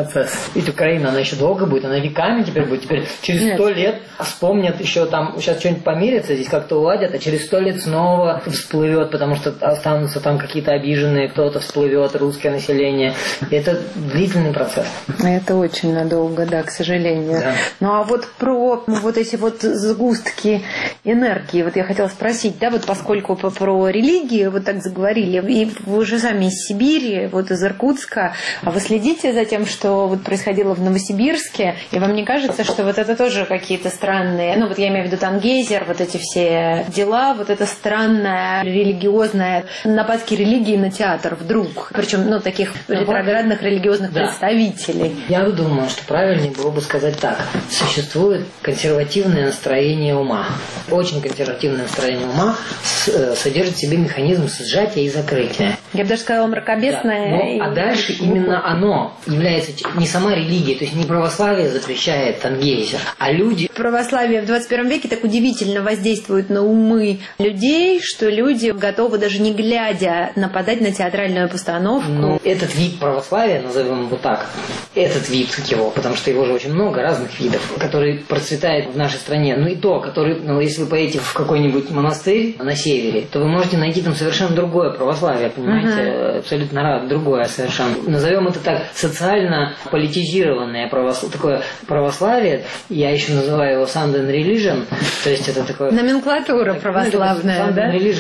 Ведь Украина, она еще долго будет, она веками теперь будет. Теперь через 100 лет вспомнят еще там, сейчас что-нибудь помирится, здесь как-то уладят, а через 100 лет снова всплывет, потому что останутся там какие-то обиженные, кто-то всплывет, русское население. И это длительный процесс. Это очень надолго, да, к сожалению. Да. Ну а вот про вот эти вот сгустки энергии, вот я хотела спросить, да, вот поскольку про религию вот так заговорили, и вы же сами из Сибири, вот из Иркутска, а вы следите за тем, что вот происходило в Новосибирске, и вам не кажется, что вот это тоже какие-то странные, ну вот я имею в виду Тангейзер, вот эти все дела, вот это странное религиозное нападки религии на театр вдруг, причем, ну, таких ретроградных религиозных представителей. Я думаю, что правильнее было бы сказать так. Существует консервативное настроение ума. Очень консервативное настроение ума содержит в себе механизм сжатия и закрытия. Я бы даже сказала мракобесное. А дальше именно оно является не сама религия, то есть не православие запрещает Тангейзер, а люди. Православие в 21 веке так удивительно воздействует на умы людей, что люди готовы даже не глядя нападать на театральную постановку. Ну, этот вид православия, назовем его так, этот вид его, потому что его же очень много разных видов, который процветает в нашей стране. Ну и то, который, ну, если вы поедете в какой-нибудь монастырь на севере, то вы можете найти там совершенно другое православие, понимаете, абсолютно другое совершенно. Назовем это так, социально политизированное такое православие. Я еще называю его Sunday Religion, то есть это такое... Номенклатура православная, да? Sunday Religion — это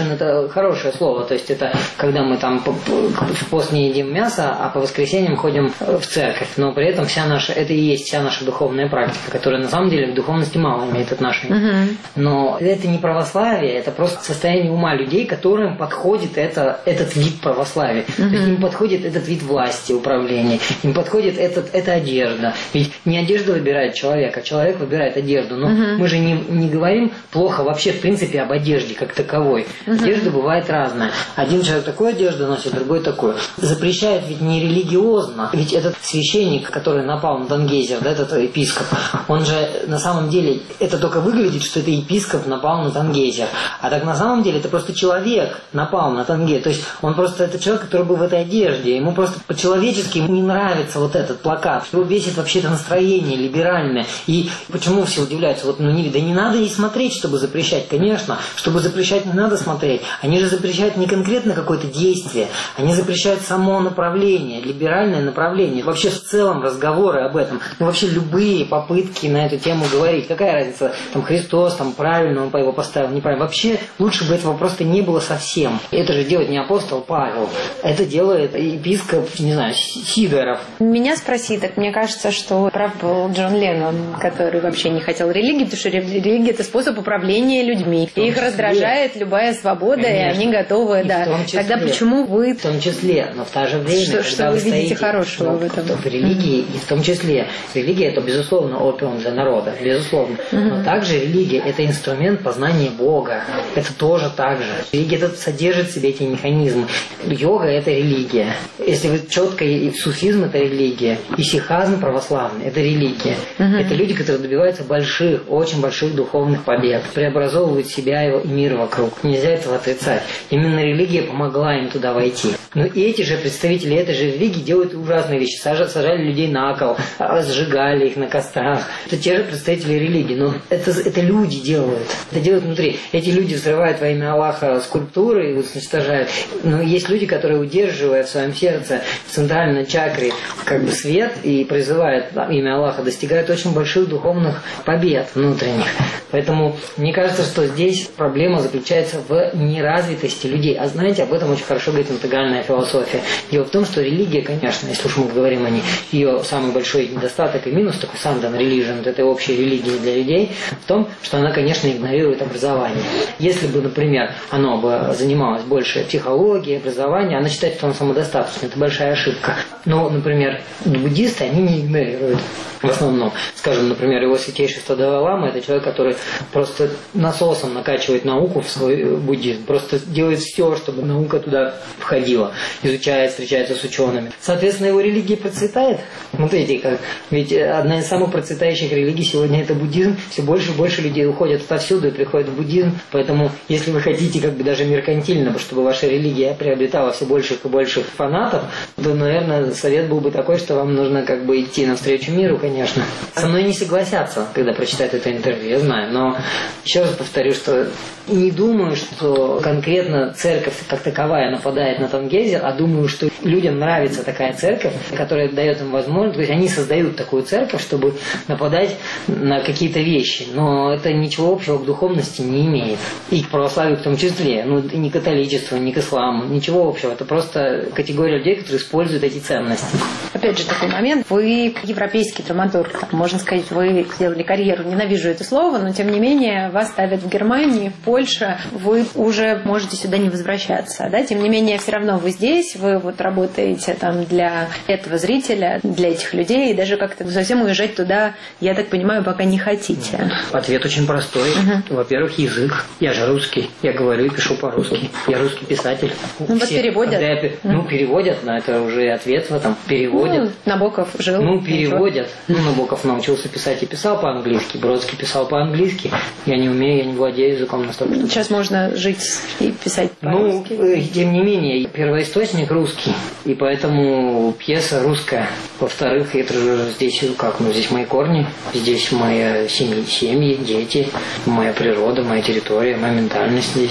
хорошее слово. То есть это когда мы там в пост не едим мясо, а по воскресеньям ходим в церковь. Но при этом это и есть вся наша духовная практика, которая на самом деле к духовности мало имеет отношения. Но это не православие, это просто состояние ума людей, которым подходит этот вид православия. То есть им подходит этот вид власти, управления, им подходит эта одежда. Ведь не одежда выбирает человека, а человек выбирает одежду. Но мы же не говорим плохо вообще в принципе об одежде как таковой. Одежда бывает разная. Один человек такую одежду носит, другой такую. Запрещает ведь не религиозно. Ведь этот священник, который напал на Тангейзер, да, этот епископ, он же на самом деле, это только выглядит, что это епископ напал на Тангейзер. А так на самом деле это просто человек напал на Тангейзер. То есть он просто, это человек, который был в этой одежде. Ему просто по-человечески ему не нравится вот этот плакат. Его бесит вообще это настроение либеральное. И почему все удивляются? Вот, да не надо и смотреть, чтобы запрещать. Конечно, чтобы запрещать не надо смотреть. Они же запрещают не конкретно какое-то действие. Они запрещают само направление, либеральное направление. Вообще в целом разговоры об этом. Вообще любые попытки на эту тему говорить. Какая разница? Там Христос, там правильно он его поставил, неправильно. Вообще лучше бы этого просто не было совсем. Это же делает не апостол Павел. Это делает епископ, не знаю, Сидоров. Меня спроси, так мне кажется, что прав был Джон Леннон, который вообще не хотел религии, потому что религия – это способ управления людьми. И их раздражает любая свобода, конечно. И они готовы, да. Тогда почему вы... В том числе, но в то же время... Что вы видите хорошего в этом? В религии, и в том числе, религия – это, безусловно, опиум для народа, безусловно. Но также религия – это инструмент познания Бога. Это тоже так же. Религия это содержит в себе эти механизмы. Йога – это религия. Если вы четко, и суфизм – это религия, и сихазм православный – это религия. Это люди, которые добиваются больших, очень больших духовных побед, преобразовывают себя и мир вокруг. Нельзя этого отрицать. Именно религия помогла им туда войти. Но и эти же представители этой же религии делают ужасные вещи. Сажали людей на кол, сжигали их на кострах. Это те же представители религии. Но это люди делают. Это делают внутри. Эти люди взрывают во имя Аллаха скульптуры и уничтожают. Но есть люди, которые, удерживая в своем сердце в центральной чакре как бы свет и призывают имя Аллаха, достигают очень больших духовных побед внутренних. Поэтому мне кажется, что здесь проблема заключается в неразвитости людей. А знаете, об этом очень хорошо говорит интегральная философия. Дело в том, что религия, конечно, если уж мы говорим о ней, ее самый большой недостаток и минус, такой сандан religion, этой общей религии для людей, в том, что она, конечно, игнорирует образование. Если бы, например, оно бы занималось больше психологией, образованием, она считает, что оно самодостаточно. Это большая ошибка. Но, например, буддисты, они не игнорируют. В основном, скажем, например, его святейшество Далай-лама – это человек, который просто насосом накачивает науку в свой буддизм, просто делает все, чтобы наука туда входила, изучает, встречается с учеными. Соответственно, его религия процветает. Смотрите, как ведь одна из самых процветающих религий сегодня – это буддизм. Все больше и больше людей уходят отовсюду и приходят в буддизм. Поэтому, если вы хотите как бы даже меркантильно, чтобы ваша религия приобретала все больших и больших фанатов, то, наверное, совет был бы такой, что вам нужно как бы идти навстречу миру, конечно. Со мной не согласятся, когда прочитают это интервью, я знаю. Но еще раз повторю, что не думаю, что конкретно церковь как таковая нападает на Тангейзер, а думаю, что людям нравится такая церковь, которая дает им возможность, то есть они создают такую церковь, чтобы нападать на какие-то вещи. Но это ничего общего к духовности не имеет. И к православию в том числе. Ну, ни к католичеству, ни к исламу. Ничего общего. Это просто категория людей, которые используют эти ценности. Опять же такой момент. Вы европейский драматург. Можно сказать, вы сделали карьеру. Ненавижу это слово, но тем не менее вас ставят в Германии, в Польше. Вы уже можете сюда не возвращаться. Да? Тем не менее, все равно вы здесь. Вы вот работаете там для этого зрителя, для этих людей. И даже как-то совсем уезжать туда, я так понимаю, пока не хотите. Ответ очень простой. Во-первых, язык. Я же русский. Я говорю и пишу по-русски. Я русский писатель. Ну, вот переводят. Переводят, но это уже ответ в этом. Переводят. Набоков жил. Переводят. Набоков научился писать и писал по-английски. Бродский писал по-английски. Я не умею, я не владею языком настолько. Сейчас можно жить и писать по-русски. Тем не менее, первоисточник русский. И поэтому пьеса русская. Во-вторых, это же здесь здесь мои корни. Здесь моя семьи, дети, моя природа, моя территория, моя ментальность здесь.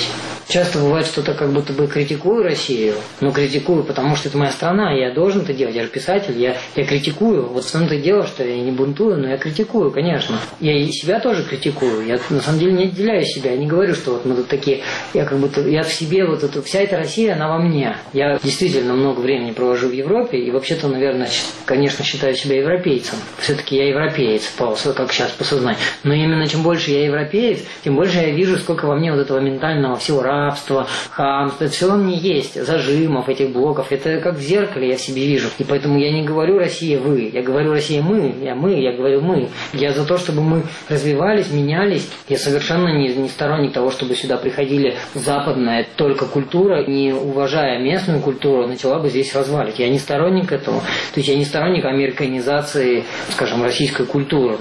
Часто бывает, что-то как будто бы критикую Россию, но критикую, потому что это моя страна, и я должен это делать, я же писатель, я критикую. Вот в том-то дело, что я не бунтую, но я критикую, конечно. Я и себя тоже критикую, я на самом деле не отделяю себя, я не говорю, что вот мы тут такие, я в себе, вот это, вся эта Россия, она во мне. Я действительно много времени провожу в Европе, и вообще-то, наверное, конечно, считаю себя европейцем. Все-таки я европеец, как сейчас по сознанию. Но именно чем больше я европеец, тем больше я вижу, сколько во мне вот этого ментального всего рабства, хамства, это все во мне есть, зажимов, этих блоков. Это как в зеркале я в себе вижу. И поэтому я не говорю «Россия, вы», я говорю «Россия, мы», я говорю «мы». Я за то, чтобы мы развивались, менялись. Я совершенно не сторонник того, чтобы сюда приходили западная только культура, не уважая местную культуру, начала бы здесь развалить. Я не сторонник этого. То есть я не сторонник американизации, скажем, российской культуры.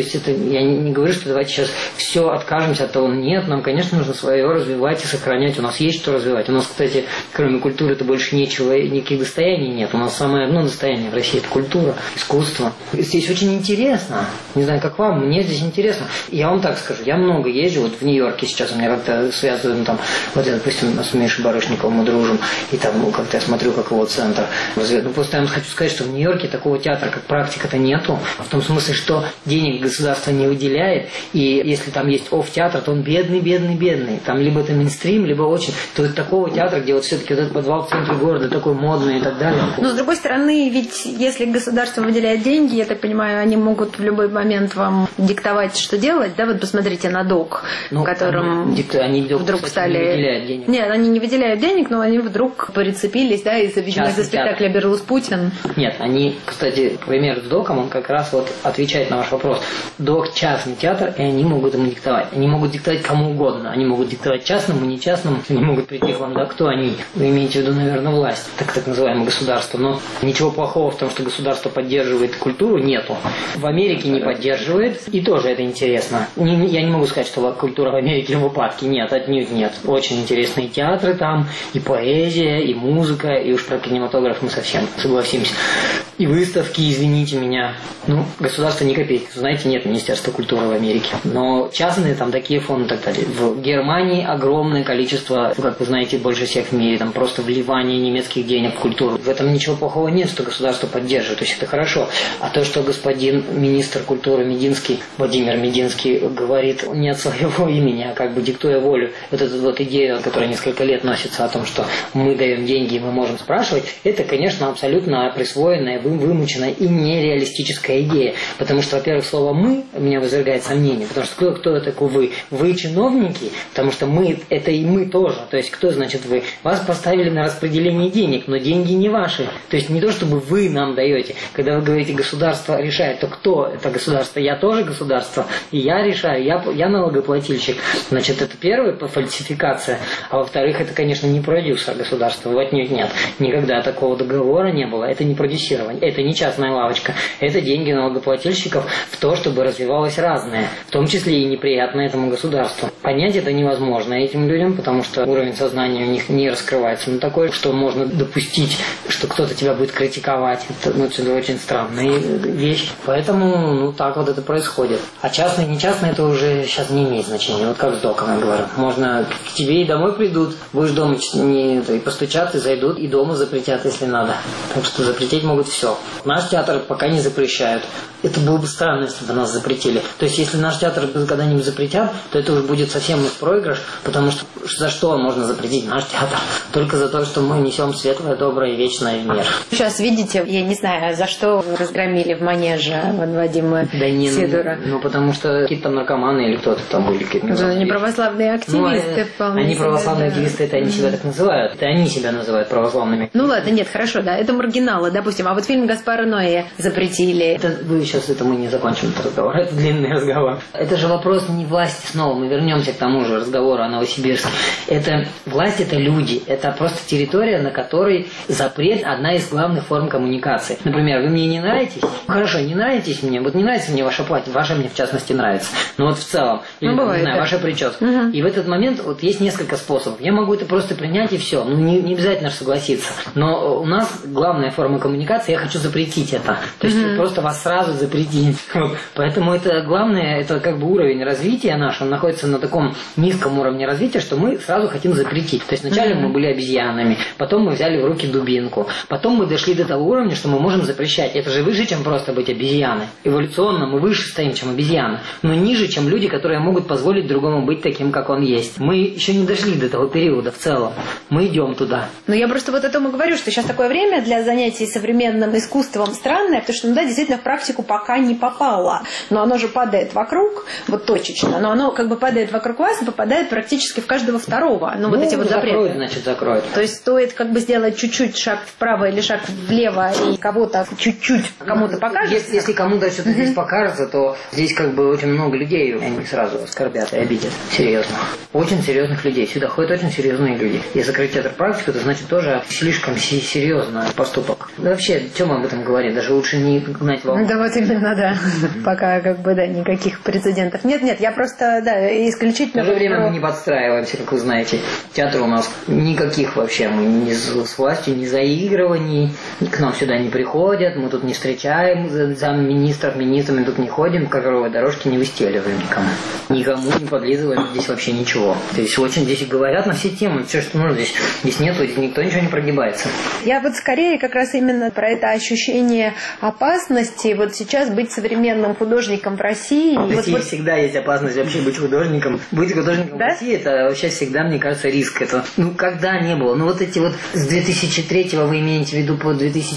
Я не говорю, что давайте сейчас все откажемся от того. Нет, нам, конечно, нужно свое развивать и сохранять. У нас есть что развивать. У нас, кстати, кроме культуры-то больше ничего, никаких достояний нет. У нас самое одно достояние в России – это культура, искусство. Здесь очень интересно. Не знаю, как вам, мне здесь интересно. Я вам так скажу, я много езжу. Вот в Нью-Йорке сейчас у меня как-то связано там, вот я, допустим, с Мишей Барышниковым мы дружим, и там как-то я смотрю, как его центр развивает. Просто я вам хочу сказать, что в Нью-Йорке такого театра, как практика-то нету. В том смысле, что денег государство не выделяет, и если там есть офф-театр, то он бедный. Там либо это мейнстрим, либо очень... То есть такого театра, где вот все-таки вот этот подвал в центре города такой модный и так далее. Но с другой стороны, ведь если государство выделяет деньги, я так понимаю, они могут в любой момент вам диктовать, что делать, да? Вот посмотрите на ДОК, которым они вдруг стали... Не выделяют денег. Нет, они не выделяют денег, но они вдруг прицепились, да, из-за спектакля «Берлус Путин». Нет, они, кстати, к примеру, с ДОКом, он как раз вот отвечает на ваш вопрос. ДОК – частный театр, и они могут ему диктовать. Они могут диктовать кому угодно. Они могут диктовать частному, нечастному. Они могут прийти к вам, да, кто они? Вы имеете в виду, наверное, власть, так называемое государство. Но ничего плохого в том, что государство поддерживает культуру, нету. В Америке не поддерживает, и тоже это интересно. Я не могу сказать, что культура в Америке в упадке. Нет, отнюдь нет. Очень интересные театры там, и поэзия, и музыка, и уж про кинематограф мы совсем согласимся. И выставки, извините меня. Государство ни копейки. Знаете, нет Министерства культуры в Америке. Но частные там такие фонды и так далее. В Германии огромное количество, как вы знаете, больше всех в мире, там просто вливание немецких денег в культуру. В этом ничего плохого нет, что государство поддерживает. То есть это хорошо. А то, что господин министр культуры Мединский, Владимир Мединский, говорит не от своего имени, а как бы диктуя волю, вот эту вот идею, которая несколько лет носится о том, что мы даем деньги и мы можем спрашивать, это, конечно, абсолютно присвоенная, вымученная и нереалистическая идея. Потому что, во-первых, слово «мы» меня вызывает сомнение. Потому что кто такой вы? Вы чиновники, потому что мы – это и мы тоже. То есть кто значит вы? Вас поставили на распределение денег, но деньги не ваши. То есть не то, чтобы вы нам даете. Когда вы говорите «государство решает», то кто это государство? Я тоже государство, и я решаю, я налогоплательщик. Значит, это первая фальсификация. А во-вторых, это, конечно, не продюсер государства. Отнюдь нет. Никогда такого договора не было. Это не продюсирование, это не частная лавочка. Это деньги налогоплательщиков в то, чтобы развивалось разное. В том числе и неприятное этому государству. Понять это невозможно этим людям, потому что уровень сознания у них не раскрывается. Такое, что можно допустить, что кто-то тебя будет критиковать. Это очень странная вещь. Поэтому, так вот это происходит. А частное и нечастное это уже сейчас не имеет значения. Вот как с ДОКом я говорю. Можно к тебе и домой придут, будешь дома и постучат, и зайдут, и дома запретят, если надо. Так что запретить могут все. Наш театр пока не запрещают. Это было бы странно, если бы нас запретили. То есть, если наш театр когда-нибудь запретят, то это уже будет совсем проигрыш, потому что за что можно запретить наш театр? Только за то, что мы несем светлое, доброе и вечное в мир. Сейчас видите, я не знаю, за что разгромили в Манеже Вадима Сидора. Потому что какие-то там наркоманы или кто-то там были. Они православные активисты вполне. Они православные активисты, это они себя так называют. Это они себя называют православными. Ладно, нет, хорошо, да, это маргиналы, допустим. А вот фильм Гаспара Ноэ запретили. Сейчас это мы не закончим этот разговор. Это длинный разговор. Это же вопрос не власти снова. Мы вернемся к тому же разговору о Новосибирске. Власть это люди. Это просто территория, на которой запрет одна из главных форм коммуникации. Например, вы мне не нравитесь? Хорошо, не нравитесь мне. Вот не нравится мне ваше платье. Ваше мне в частности нравится. Но вот в целом. Или, бывает, не знаю, ваша прическа. Угу. И в этот момент вот есть несколько способов. Я могу это просто принять и все. Не обязательно согласиться. Но у нас главная форма коммуникации. Я хочу запретить это. То есть просто вас сразу запретить. Вот. Поэтому это главное, это как бы уровень развития наш, он находится на таком низком уровне развития, что мы сразу хотим запретить. То есть вначале мы были обезьянами, потом мы взяли в руки дубинку, потом мы дошли до того уровня, что мы можем запрещать. Это же выше, чем просто быть обезьяной. Эволюционно мы выше стоим, чем обезьяны, но ниже, чем люди, которые могут позволить другому быть таким, как он есть. Мы еще не дошли до того периода в целом. Мы идем туда. Ну, я просто вот о том и говорю, что сейчас такое время для занятий современным искусством странное, потому что, ну да, действительно в практику пока не попало. Но оно же падает вокруг, вот точечно, но оно как бы падает вокруг вас и попадает практически в каждого второго. Ну, вот эти вот запреты. Закроют, значит, закроют. То есть стоит как бы сделать чуть-чуть шаг вправо или шаг влево, и кого-то чуть-чуть кому-то покажется. Если кому-то что-то здесь покажется, то здесь как бы очень много людей, они сразу оскорбят и обидят. Серьезно. Очень серьезных людей. Сюда ходят очень серьезные люди. И закрыть театр практику, это значит тоже слишком серьезный поступок. Да вообще, чем мы об этом говорим? Даже лучше не гнать волну. Да вот именно, да. Пока как бы, да, никаких прецедентов. Нет, я просто, да, исключительно... В то же время мы не подстраиваемся, как вы знаете. Театр у нас никаких вообще. Мы ни с властью, ни заигрываний. К нам сюда не приходят. Мы тут не встречаем замминистров, министрами тут не ходим. Ковровые дорожки не выстеливаем никому. Никому не подлизываем здесь вообще ничего. То есть очень здесь говорят на все темы. Все, что нужно здесь. Здесь нету, здесь никто ничего не прогибается. Я вот скорее как раз именно про это ощущение опасности. Вот сейчас быть современным художником в России. В России всегда есть опасность вообще быть художником. Быть художником в России, это вообще всегда, мне кажется, риск. Это, когда не было. Вот эти вот с 2003-го вы имеете в виду по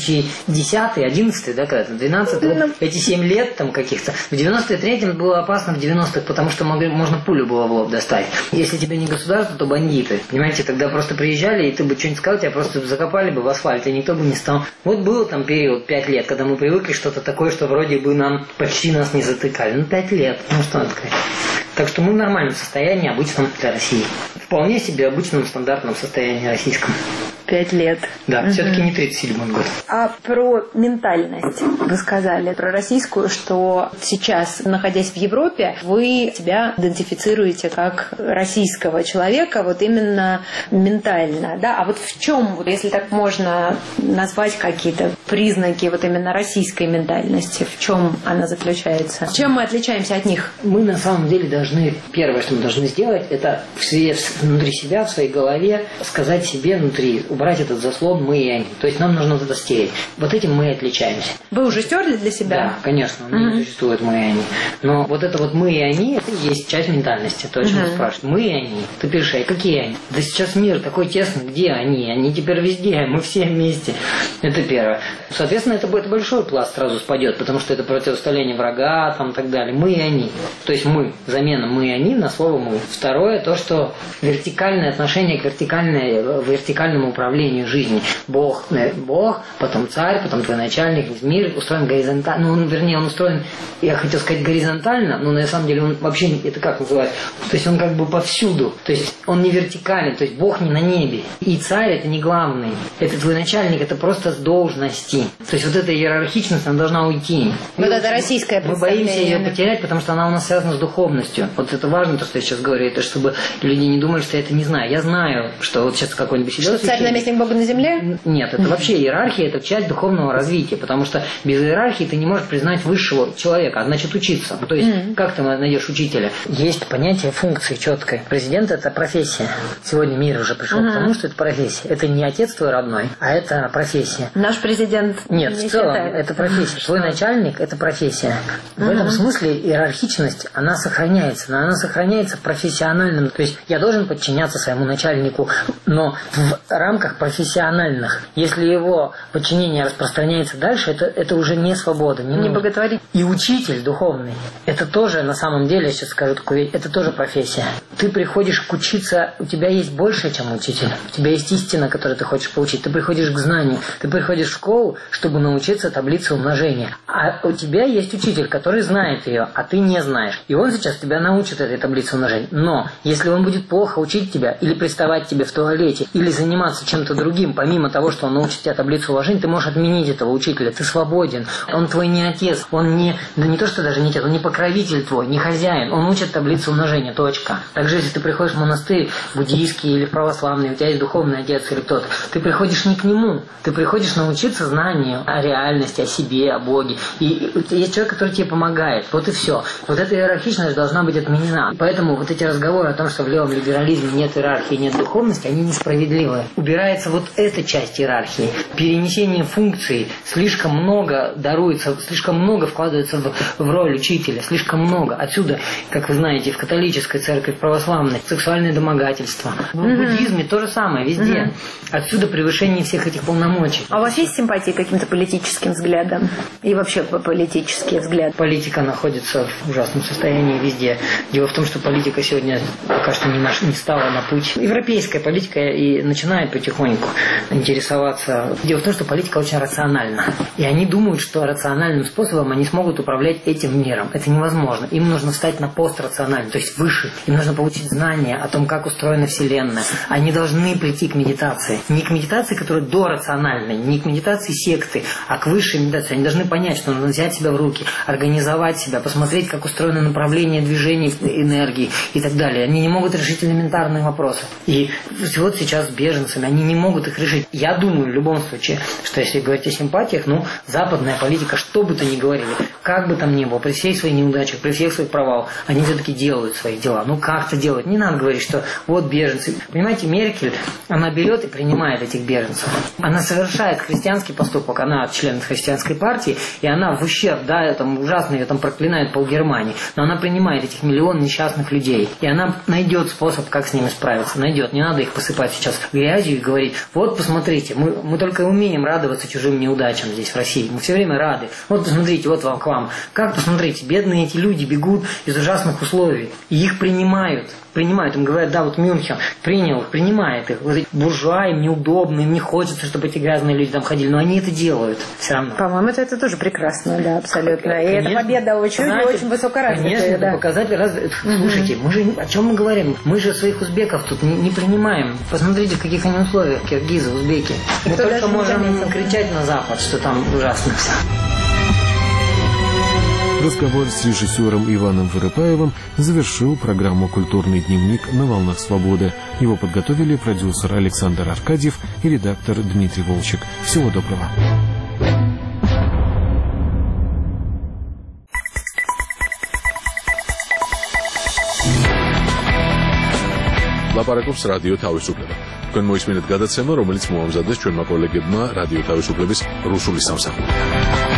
2010-й, 11-й, да, когда-то, 12-й, вот эти 7 лет там каких-то. В 93-м было опасно, в 90-х, потому что можно пулю было в лоб достать. Если тебе не государство, то бандиты. Понимаете, тогда просто приезжали, и ты бы что-нибудь сказал, тебя просто закопали бы в асфальт, и никто бы не стал. Вот был там период 5 лет, когда мы привыкли что-то такое, что вроде бы нам почти нас не затыкали. 5 лет. Что надо сказать? Так что мы в нормальном состоянии, обычном для России. Вполне себе обычном стандартном состоянии российском. 5 лет. Да, все-таки не 37-й год. А про ментальность вы сказали, про российскую, что сейчас, находясь в Европе, вы себя идентифицируете как российского человека, вот именно ментально, да? А вот в чем, если так можно назвать какие-то признаки вот именно российской ментальности, в чем она заключается? Чем мы отличаемся от них? Мы на самом деле должны, первое, что мы должны сделать, это внутри себя, в своей голове сказать себе внутри, убрать этот заслон «мы» и «они». То есть нам нужно вот это стереть. Вот этим мы отличаемся. Вы уже стерли для себя? Да, конечно. Не существует «мы» и «они». Но вот это вот «мы» и «они» это и есть часть ментальности. То, о чем вы спрашиваете. «Мы» и «они». Ты пишешь, а какие «они»? Да сейчас мир такой тесный. Где они? Они теперь везде. Мы все вместе. Это первое. Соответственно, это будет большой пласт сразу спадет, потому что это противостояние врага там, и так далее. «Мы» и «они». То есть «мы». Замена «мы» и «они» на слово «мы». Второе, то, что вертикальное отношение к вертикальному управлению жизни. Бог, потом царь, потом твой начальник. Мир устроен горизонтально. Он устроен, я хотел сказать, горизонтально, но на самом деле он вообще, это как называют? То есть он как бы повсюду. То есть он не вертикален, то есть Бог не на небе. И царь это не главный. Это твой начальник, это просто с должности. То есть вот эта иерархичность, она должна уйти. Вот это российское представление. Мы боимся ее потерять, потому что она у нас связана с духовностью. Вот это важно, то, что я сейчас говорю, это чтобы люди не думали, что я это не знаю. Я знаю, что вот сейчас какой-нибудь сидел. Царь наместник Бога на земле? Нет, это вообще иерархия, это часть духовного развития, потому что без иерархии ты не можешь признать высшего человека, а значит учиться. То есть как ты найдешь учителя? Есть понятие функции четкой. Президент это профессия. Сегодня мир уже пришел к тому, что это профессия. Это не отец твой родной, а это профессия. Наш президент нет, в целом это профессия. Твой начальник это профессия. В этом смысле иерархичность, она сохраняется, но она сохраняется профессиональным. То есть я должен подчиняться своему начальнику, но в рамках профессиональных. Если его подчинение распространяется дальше, это уже не свобода. Не боготворить. И учитель духовный, это тоже на самом деле, я сейчас скажу такую вещь, это тоже профессия. Ты приходишь учиться, у тебя есть больше, чем учитель. У тебя есть истина, которую ты хочешь получить. Ты приходишь к знанию. Ты приходишь в школу, чтобы научиться таблице умножения. А у тебя есть учитель, который знает ее, а ты не знаешь. И он сейчас тебя научит этой таблице умножения. Но если он будет плохо учить тебя, или приставать тебе в туалете, или заниматься чем чем-то другим. Помимо того, что он научит тебя таблицу умножения, ты можешь отменить этого учителя. Ты свободен. Он твой не отец. Он не то, что даже не отец, он не покровитель твой, не хозяин. Он учит таблицу умножения. Точка. Также, если ты приходишь в монастырь буддийский или православный, у тебя есть духовный отец или кто-то, ты приходишь не к нему. Ты приходишь научиться знанию о реальности, о себе, о Боге. И есть человек, который тебе помогает. Вот и все. Вот эта иерархичность должна быть отменена. Поэтому вот эти разговоры о том, что в левом либерализме нет иерархии, нет духовности, они несправедливы. Убирается вот эта часть иерархии. Перенесение функций слишком много даруется, слишком много вкладывается в роль учителя, слишком много. Отсюда, как вы знаете, в католической церкви, в православной, сексуальное домогательство. В буддизме то же самое, везде. Отсюда превышение всех этих полномочий. А у вас есть симпатии к каким-то политическим взглядам? И вообще политический взгляд? Политика находится в ужасном состоянии везде. Дело в том, что политика сегодня пока что не стала на путь. Европейская политика и начинает потихоньку интересоваться. Дело в том, что политика очень рациональна. И они думают, что рациональным способом они смогут управлять этим миром. Это невозможно. Им нужно встать на пост рациональный, то есть выше. Им нужно получить знания о том, как устроена Вселенная. Они должны прийти к медитации. Не к медитации, которая дорациональной, не к медитации секты, а к высшей медитации. Они должны понять, что нужно взять себя в руки, организовать себя, посмотреть, как устроено направление движения энергии и так далее. Они не могут решить элементарные вопросы. И вот сейчас с беженцами они не могут их решить. Я думаю в любом случае, что если говорить о симпатиях, западная политика, что бы то ни говорили, как бы там ни было, при всей своей неудачах, при всех своих провалах, они все-таки делают свои дела. Как-то делают. Не надо говорить, что вот беженцы. Понимаете, Меркель, она берет и принимает этих беженцев. Она совершает христианский поступок, она член христианской партии, и она в ущерб, ужасно ее проклинает полгермании, но она принимает этих миллион несчастных людей, и она найдет способ, как с ними справиться. Найдет. Не надо их посыпать сейчас грязью и говорить, вот посмотрите, мы только умеем радоваться чужим неудачам здесь в России. Мы все время рады. Вот посмотрите, вот вам к вам. Как посмотрите, бедные эти люди бегут из ужасных условий, и их принимают. Им говорят, да, вот Мюнхен принял их, принимает их. Вот эти буржуа, им неудобно, им не хочется, чтобы эти грязные люди там ходили, но они это делают все равно. По-моему, это тоже прекрасно, да, абсолютно. И эта победа очень высокоразвитая. Конечно, это показатель. Слушайте, мы же о чем мы говорим? Мы же своих узбеков тут не принимаем. Посмотрите, в каких они условиях, киргизы, узбеки. Мы только можем кричать на Запад, что там ужасно все. Разговор с режиссером Иваном Вырыпаевым завершил программу «Культурный дневник» на «Волнах Свободы». Его подготовили продюсер Александр Аркадьев и редактор Дмитрий Волчек. Всего доброго. ლაპარაკობს რადიო თავისუფლება. თქვენ მოისმინეთ გადაცემა, რომელიც მოამზადეს ჩვენმა კოლეგებმა რადიო თავისუფლების რუსული სამსახურიდან.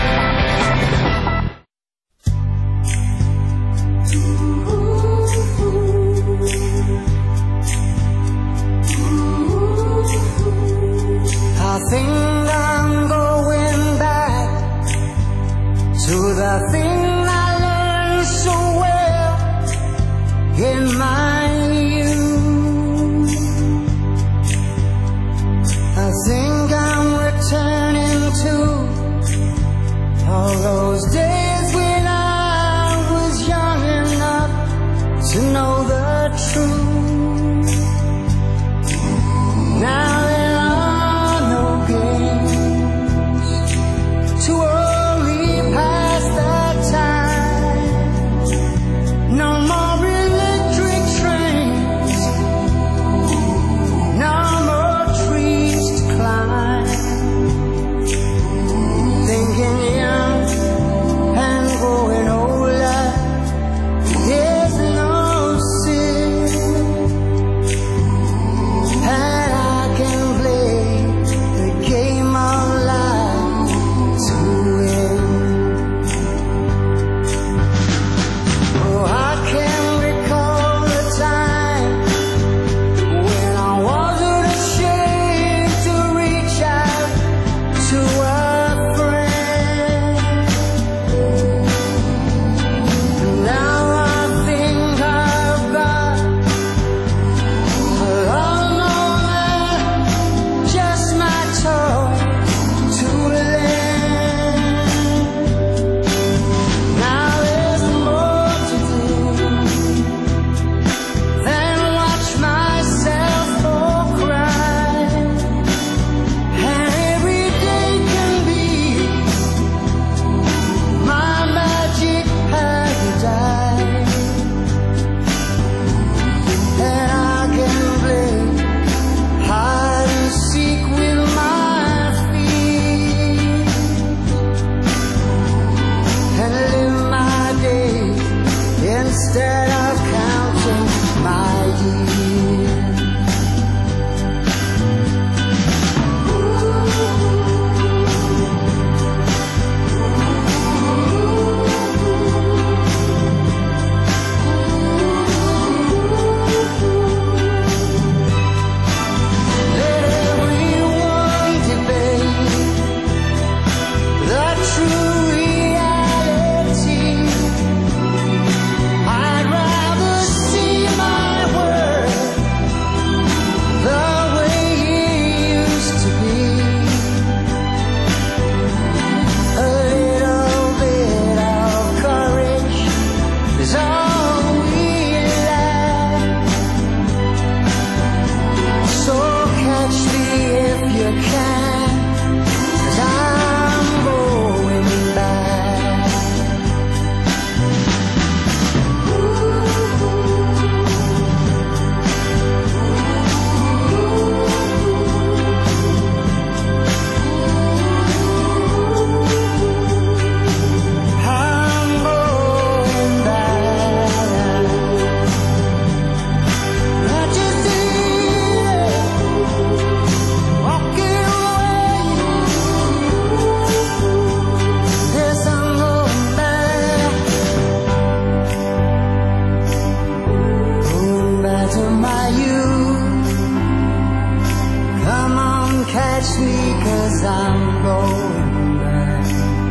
kiss me 'cause I'm going mad.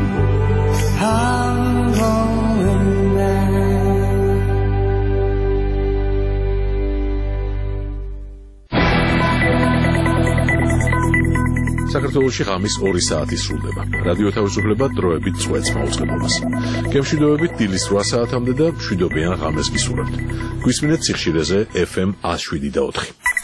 I'm going mad. საქართველოში ღამის 2 საათი სრულდება. რადიო თავისუფლება დროებით წვეთს მაუწყებლობას. გემშვიდობებით დილის 8 საათამდე და მშვიდობიან ღამეს გისურვებთ. გვისმინეთ სიხშირეზე FM 107.4.